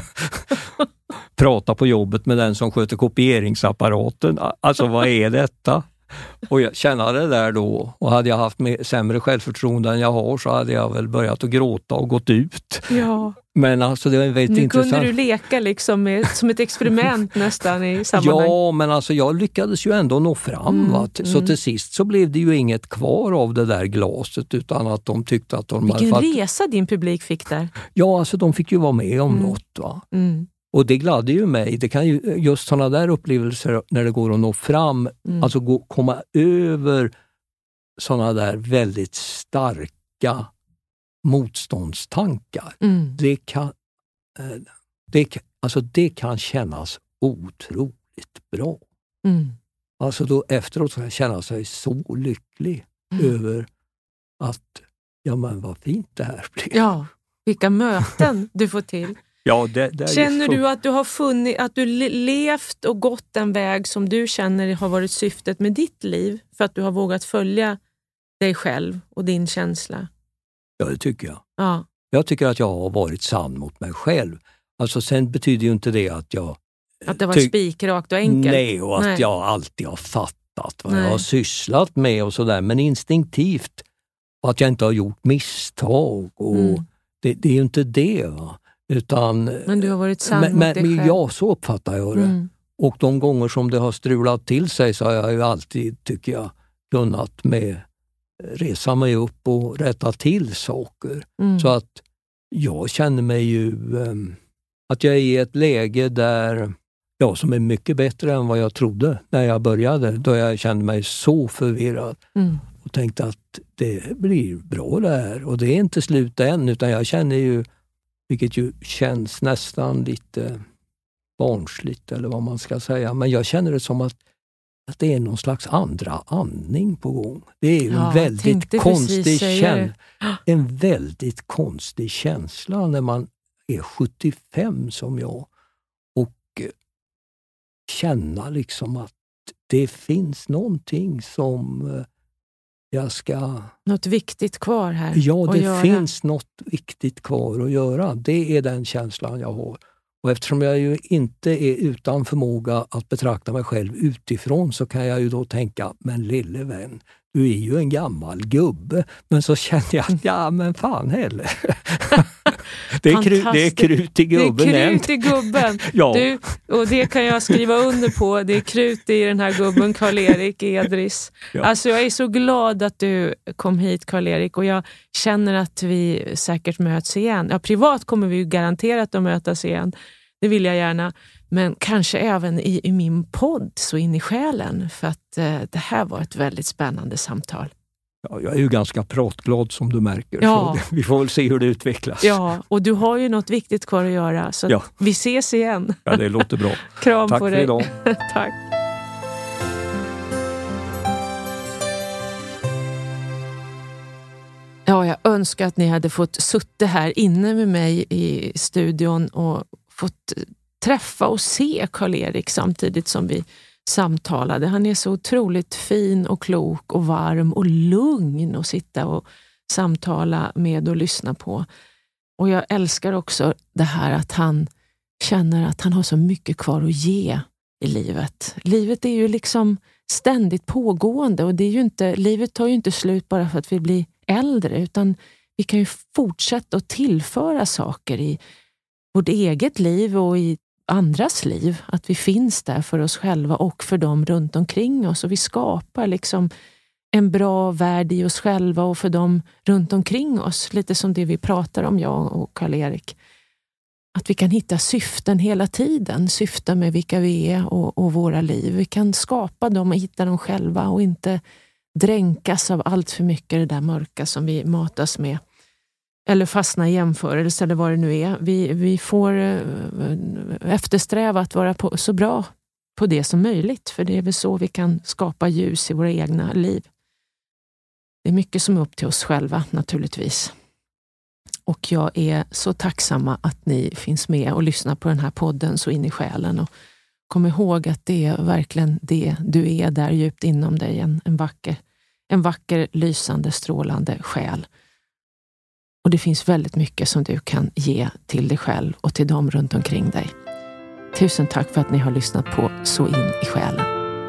prata på jobbet med den som sköter kopieringsapparaten. Alltså vad är detta? Och jag kände det där då, och hade jag haft med sämre självförtroende än jag har, så hade jag väl börjat att gråta och gått ut. Ja. Men alltså det var väldigt nu intressant. Nu kunde du leka liksom med, som ett experiment nästan i sammanhang. Ja, men alltså jag lyckades ju ändå nå fram. Mm, va? Så mm. till sist så blev det ju inget kvar av det där glaset, utan att de tyckte att de... Vilken fatt... resa din publik fick där. Ja, alltså de fick ju vara med om mm. något. Va? Mm. Och det gladde ju mig. Det kan ju, just sådana där upplevelser när det går att nå fram, mm. alltså gå, komma över sådana där väldigt starka motståndstankar. Mm. Det kan det, alltså det kan kännas otroligt bra. Mm. Alltså då efteråt kan jag känna sig så lycklig mm. över att, ja men vad fint det här blir. Ja, vilka möten du får till. Ja, det, det känner så... du att du har funnit, att du levt och gått den väg som du känner har varit syftet med ditt liv, för att du har vågat följa dig själv och din känsla? Ja, det tycker jag. Ja. Jag tycker att jag har varit sann mot mig själv. Alltså sen betyder ju inte det att jag... Att det var ty- spikrakt och enkelt. Nej, och att Nej. jag alltid har fattat vad Nej. jag har sysslat med och sådär. Men instinktivt, och att jag inte har gjort misstag. Och mm. det, det är ju inte det, va. Utan, men du har varit sann men, mot men, dig själv. Ja, så uppfattar jag det. Mm. Och de gånger som det har strulat till sig så har jag ju alltid, tycker jag, kunnat med resa mig upp och rätta till saker. Mm. Så att jag känner mig ju um, att jag är i ett läge där, ja, som är mycket bättre än vad jag trodde när jag började. Då jag kände mig så förvirrad. Mm. och tänkte att det blir bra det här. Och det är inte slut än, utan jag känner ju, vilket ju känns nästan lite barnsligt eller vad man ska säga, men jag känner det som att, att det är någon slags andra andning på gång. Det är ju ja, en väldigt konstig känsla, en väldigt konstig känsla när man är sjuttiofem som jag och känna liksom att det finns någonting som jag ska... Något viktigt kvar här. Ja, det göra. finns något viktigt kvar att göra. Det är den känslan jag har. Och eftersom jag ju inte är utan förmåga att betrakta mig själv utifrån, så kan jag ju då tänka, men lille vän, du är ju en gammal gubbe. Men så känner jag att, ja men fan heller. Det är, krut, det är krut i gubben. Det är krut i gubben. Ja. Du, och det kan jag skriva under på. Det är krut i den här gubben, Karl-Erik Edris. Ja. Alltså jag är så glad att du kom hit, Karl-Erik. Och jag känner att vi säkert möts igen. Ja, privat kommer vi ju garanterat att mötas igen. Det vill jag gärna. Men kanske även i, i min podd, så in i själen. För att eh, det här var ett väldigt spännande samtal. Ja, jag är ju ganska pratglad som du märker. Ja. Så vi får väl se hur det utvecklas. Ja, och du har ju något viktigt kvar att göra. Så ja. Vi ses igen. Ja, det låter bra. Kram Tack på för dig. idag. Tack. Ja, jag önskar att ni hade fått sitta här inne med mig i studion och fått träffa och se Karl-Erik samtidigt som vi samtalade. Han är så otroligt fin och klok och varm och lugn att sitta och samtala med och lyssna på. Och jag älskar också det här att han känner att han har så mycket kvar att ge i livet. Livet är ju liksom ständigt pågående, och det är ju inte, livet tar ju inte slut bara för att vi blir äldre, utan vi kan ju fortsätta att tillföra saker i vårt eget liv och i andras liv. Att vi finns där för oss själva och för dem runt omkring oss, och vi skapar liksom en bra värld i oss själva och för dem runt omkring oss. Lite som det vi pratar om, jag och Karl-Erik. Att vi kan hitta syften hela tiden. Syften med vilka vi är och, och våra liv. Vi kan skapa dem och hitta dem själva och inte dränkas av allt för mycket det där mörka som vi matas med. Eller fastna i jämförelse eller vad det nu är. Vi, vi får eftersträva att vara på, så bra på det som möjligt. För det är väl så vi kan skapa ljus i våra egna liv. Det är mycket som är upp till oss själva naturligtvis. Och jag är så tacksamma att ni finns med och lyssnar på den här podden så in i själen. Och kom ihåg att det är verkligen det du är där djupt inom dig. En, en, vacker, en vacker, lysande, strålande själ. Och det finns väldigt mycket som du kan ge till dig själv och till dem runt omkring dig. Tusen tack för att ni har lyssnat på Så in i själen.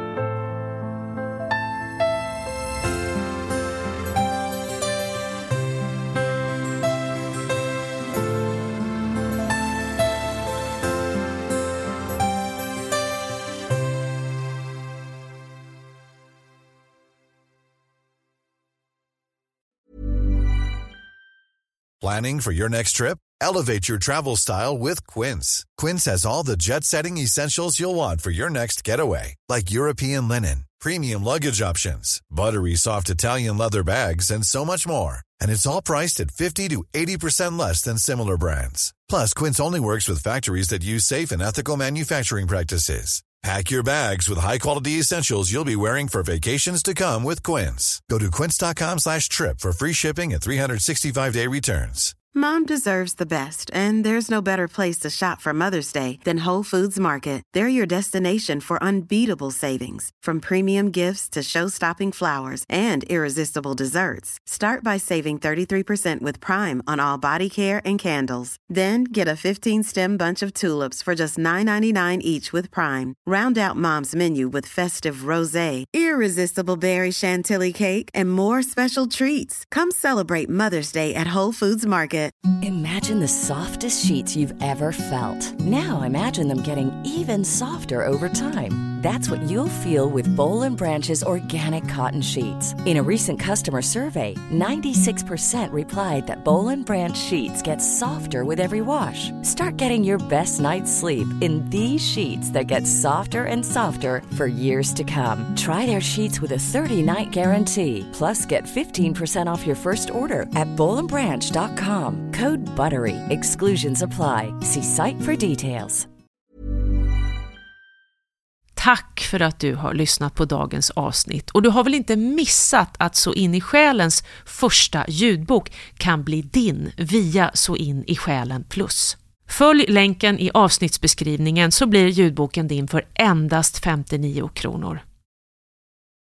Planning for your next trip? Elevate your travel style with Quince. Quince has all the jet-setting essentials you'll want for your next getaway, like European linen, premium luggage options, buttery soft Italian leather bags, and so much more. And it's all priced at fifty to eighty percent less than similar brands. Plus, Quince only works with factories that use safe and ethical manufacturing practices. Pack your bags with high-quality essentials you'll be wearing for vacations to come with Quince. Go to quince.com slash trip for free shipping and three sixty-five day returns. Mom deserves the best, and there's no better place to shop for Mother's Day than Whole Foods Market. They're your destination for unbeatable savings, from premium gifts to show-stopping flowers and irresistible desserts. Start by saving thirty-three percent with Prime on all body care and candles. Then get a fifteen-stem bunch of tulips for just nine ninety-nine each with Prime. Round out Mom's menu with festive rosé, irresistible berry chantilly cake, and more special treats. Come celebrate Mother's Day at Whole Foods Market. Imagine the softest sheets you've ever felt. Now imagine them getting even softer over time. That's what you'll feel with Boll and Branch's organic cotton sheets. In a recent customer survey, ninety-six percent replied that Boll and Branch sheets get softer with every wash. Start getting your best night's sleep in these sheets that get softer and softer for years to come. Try their sheets with a thirty-night guarantee. Plus, get fifteen percent off your first order at boll and branch dot com. Code BUTTERY. Exclusions apply. See site for details. Tack för att du har lyssnat på dagens avsnitt. Och du har väl inte missat att Så in i själens första ljudbok kan bli din via Så in i själen plus. Följ länken i avsnittsbeskrivningen så blir ljudboken din för endast femtionio kronor.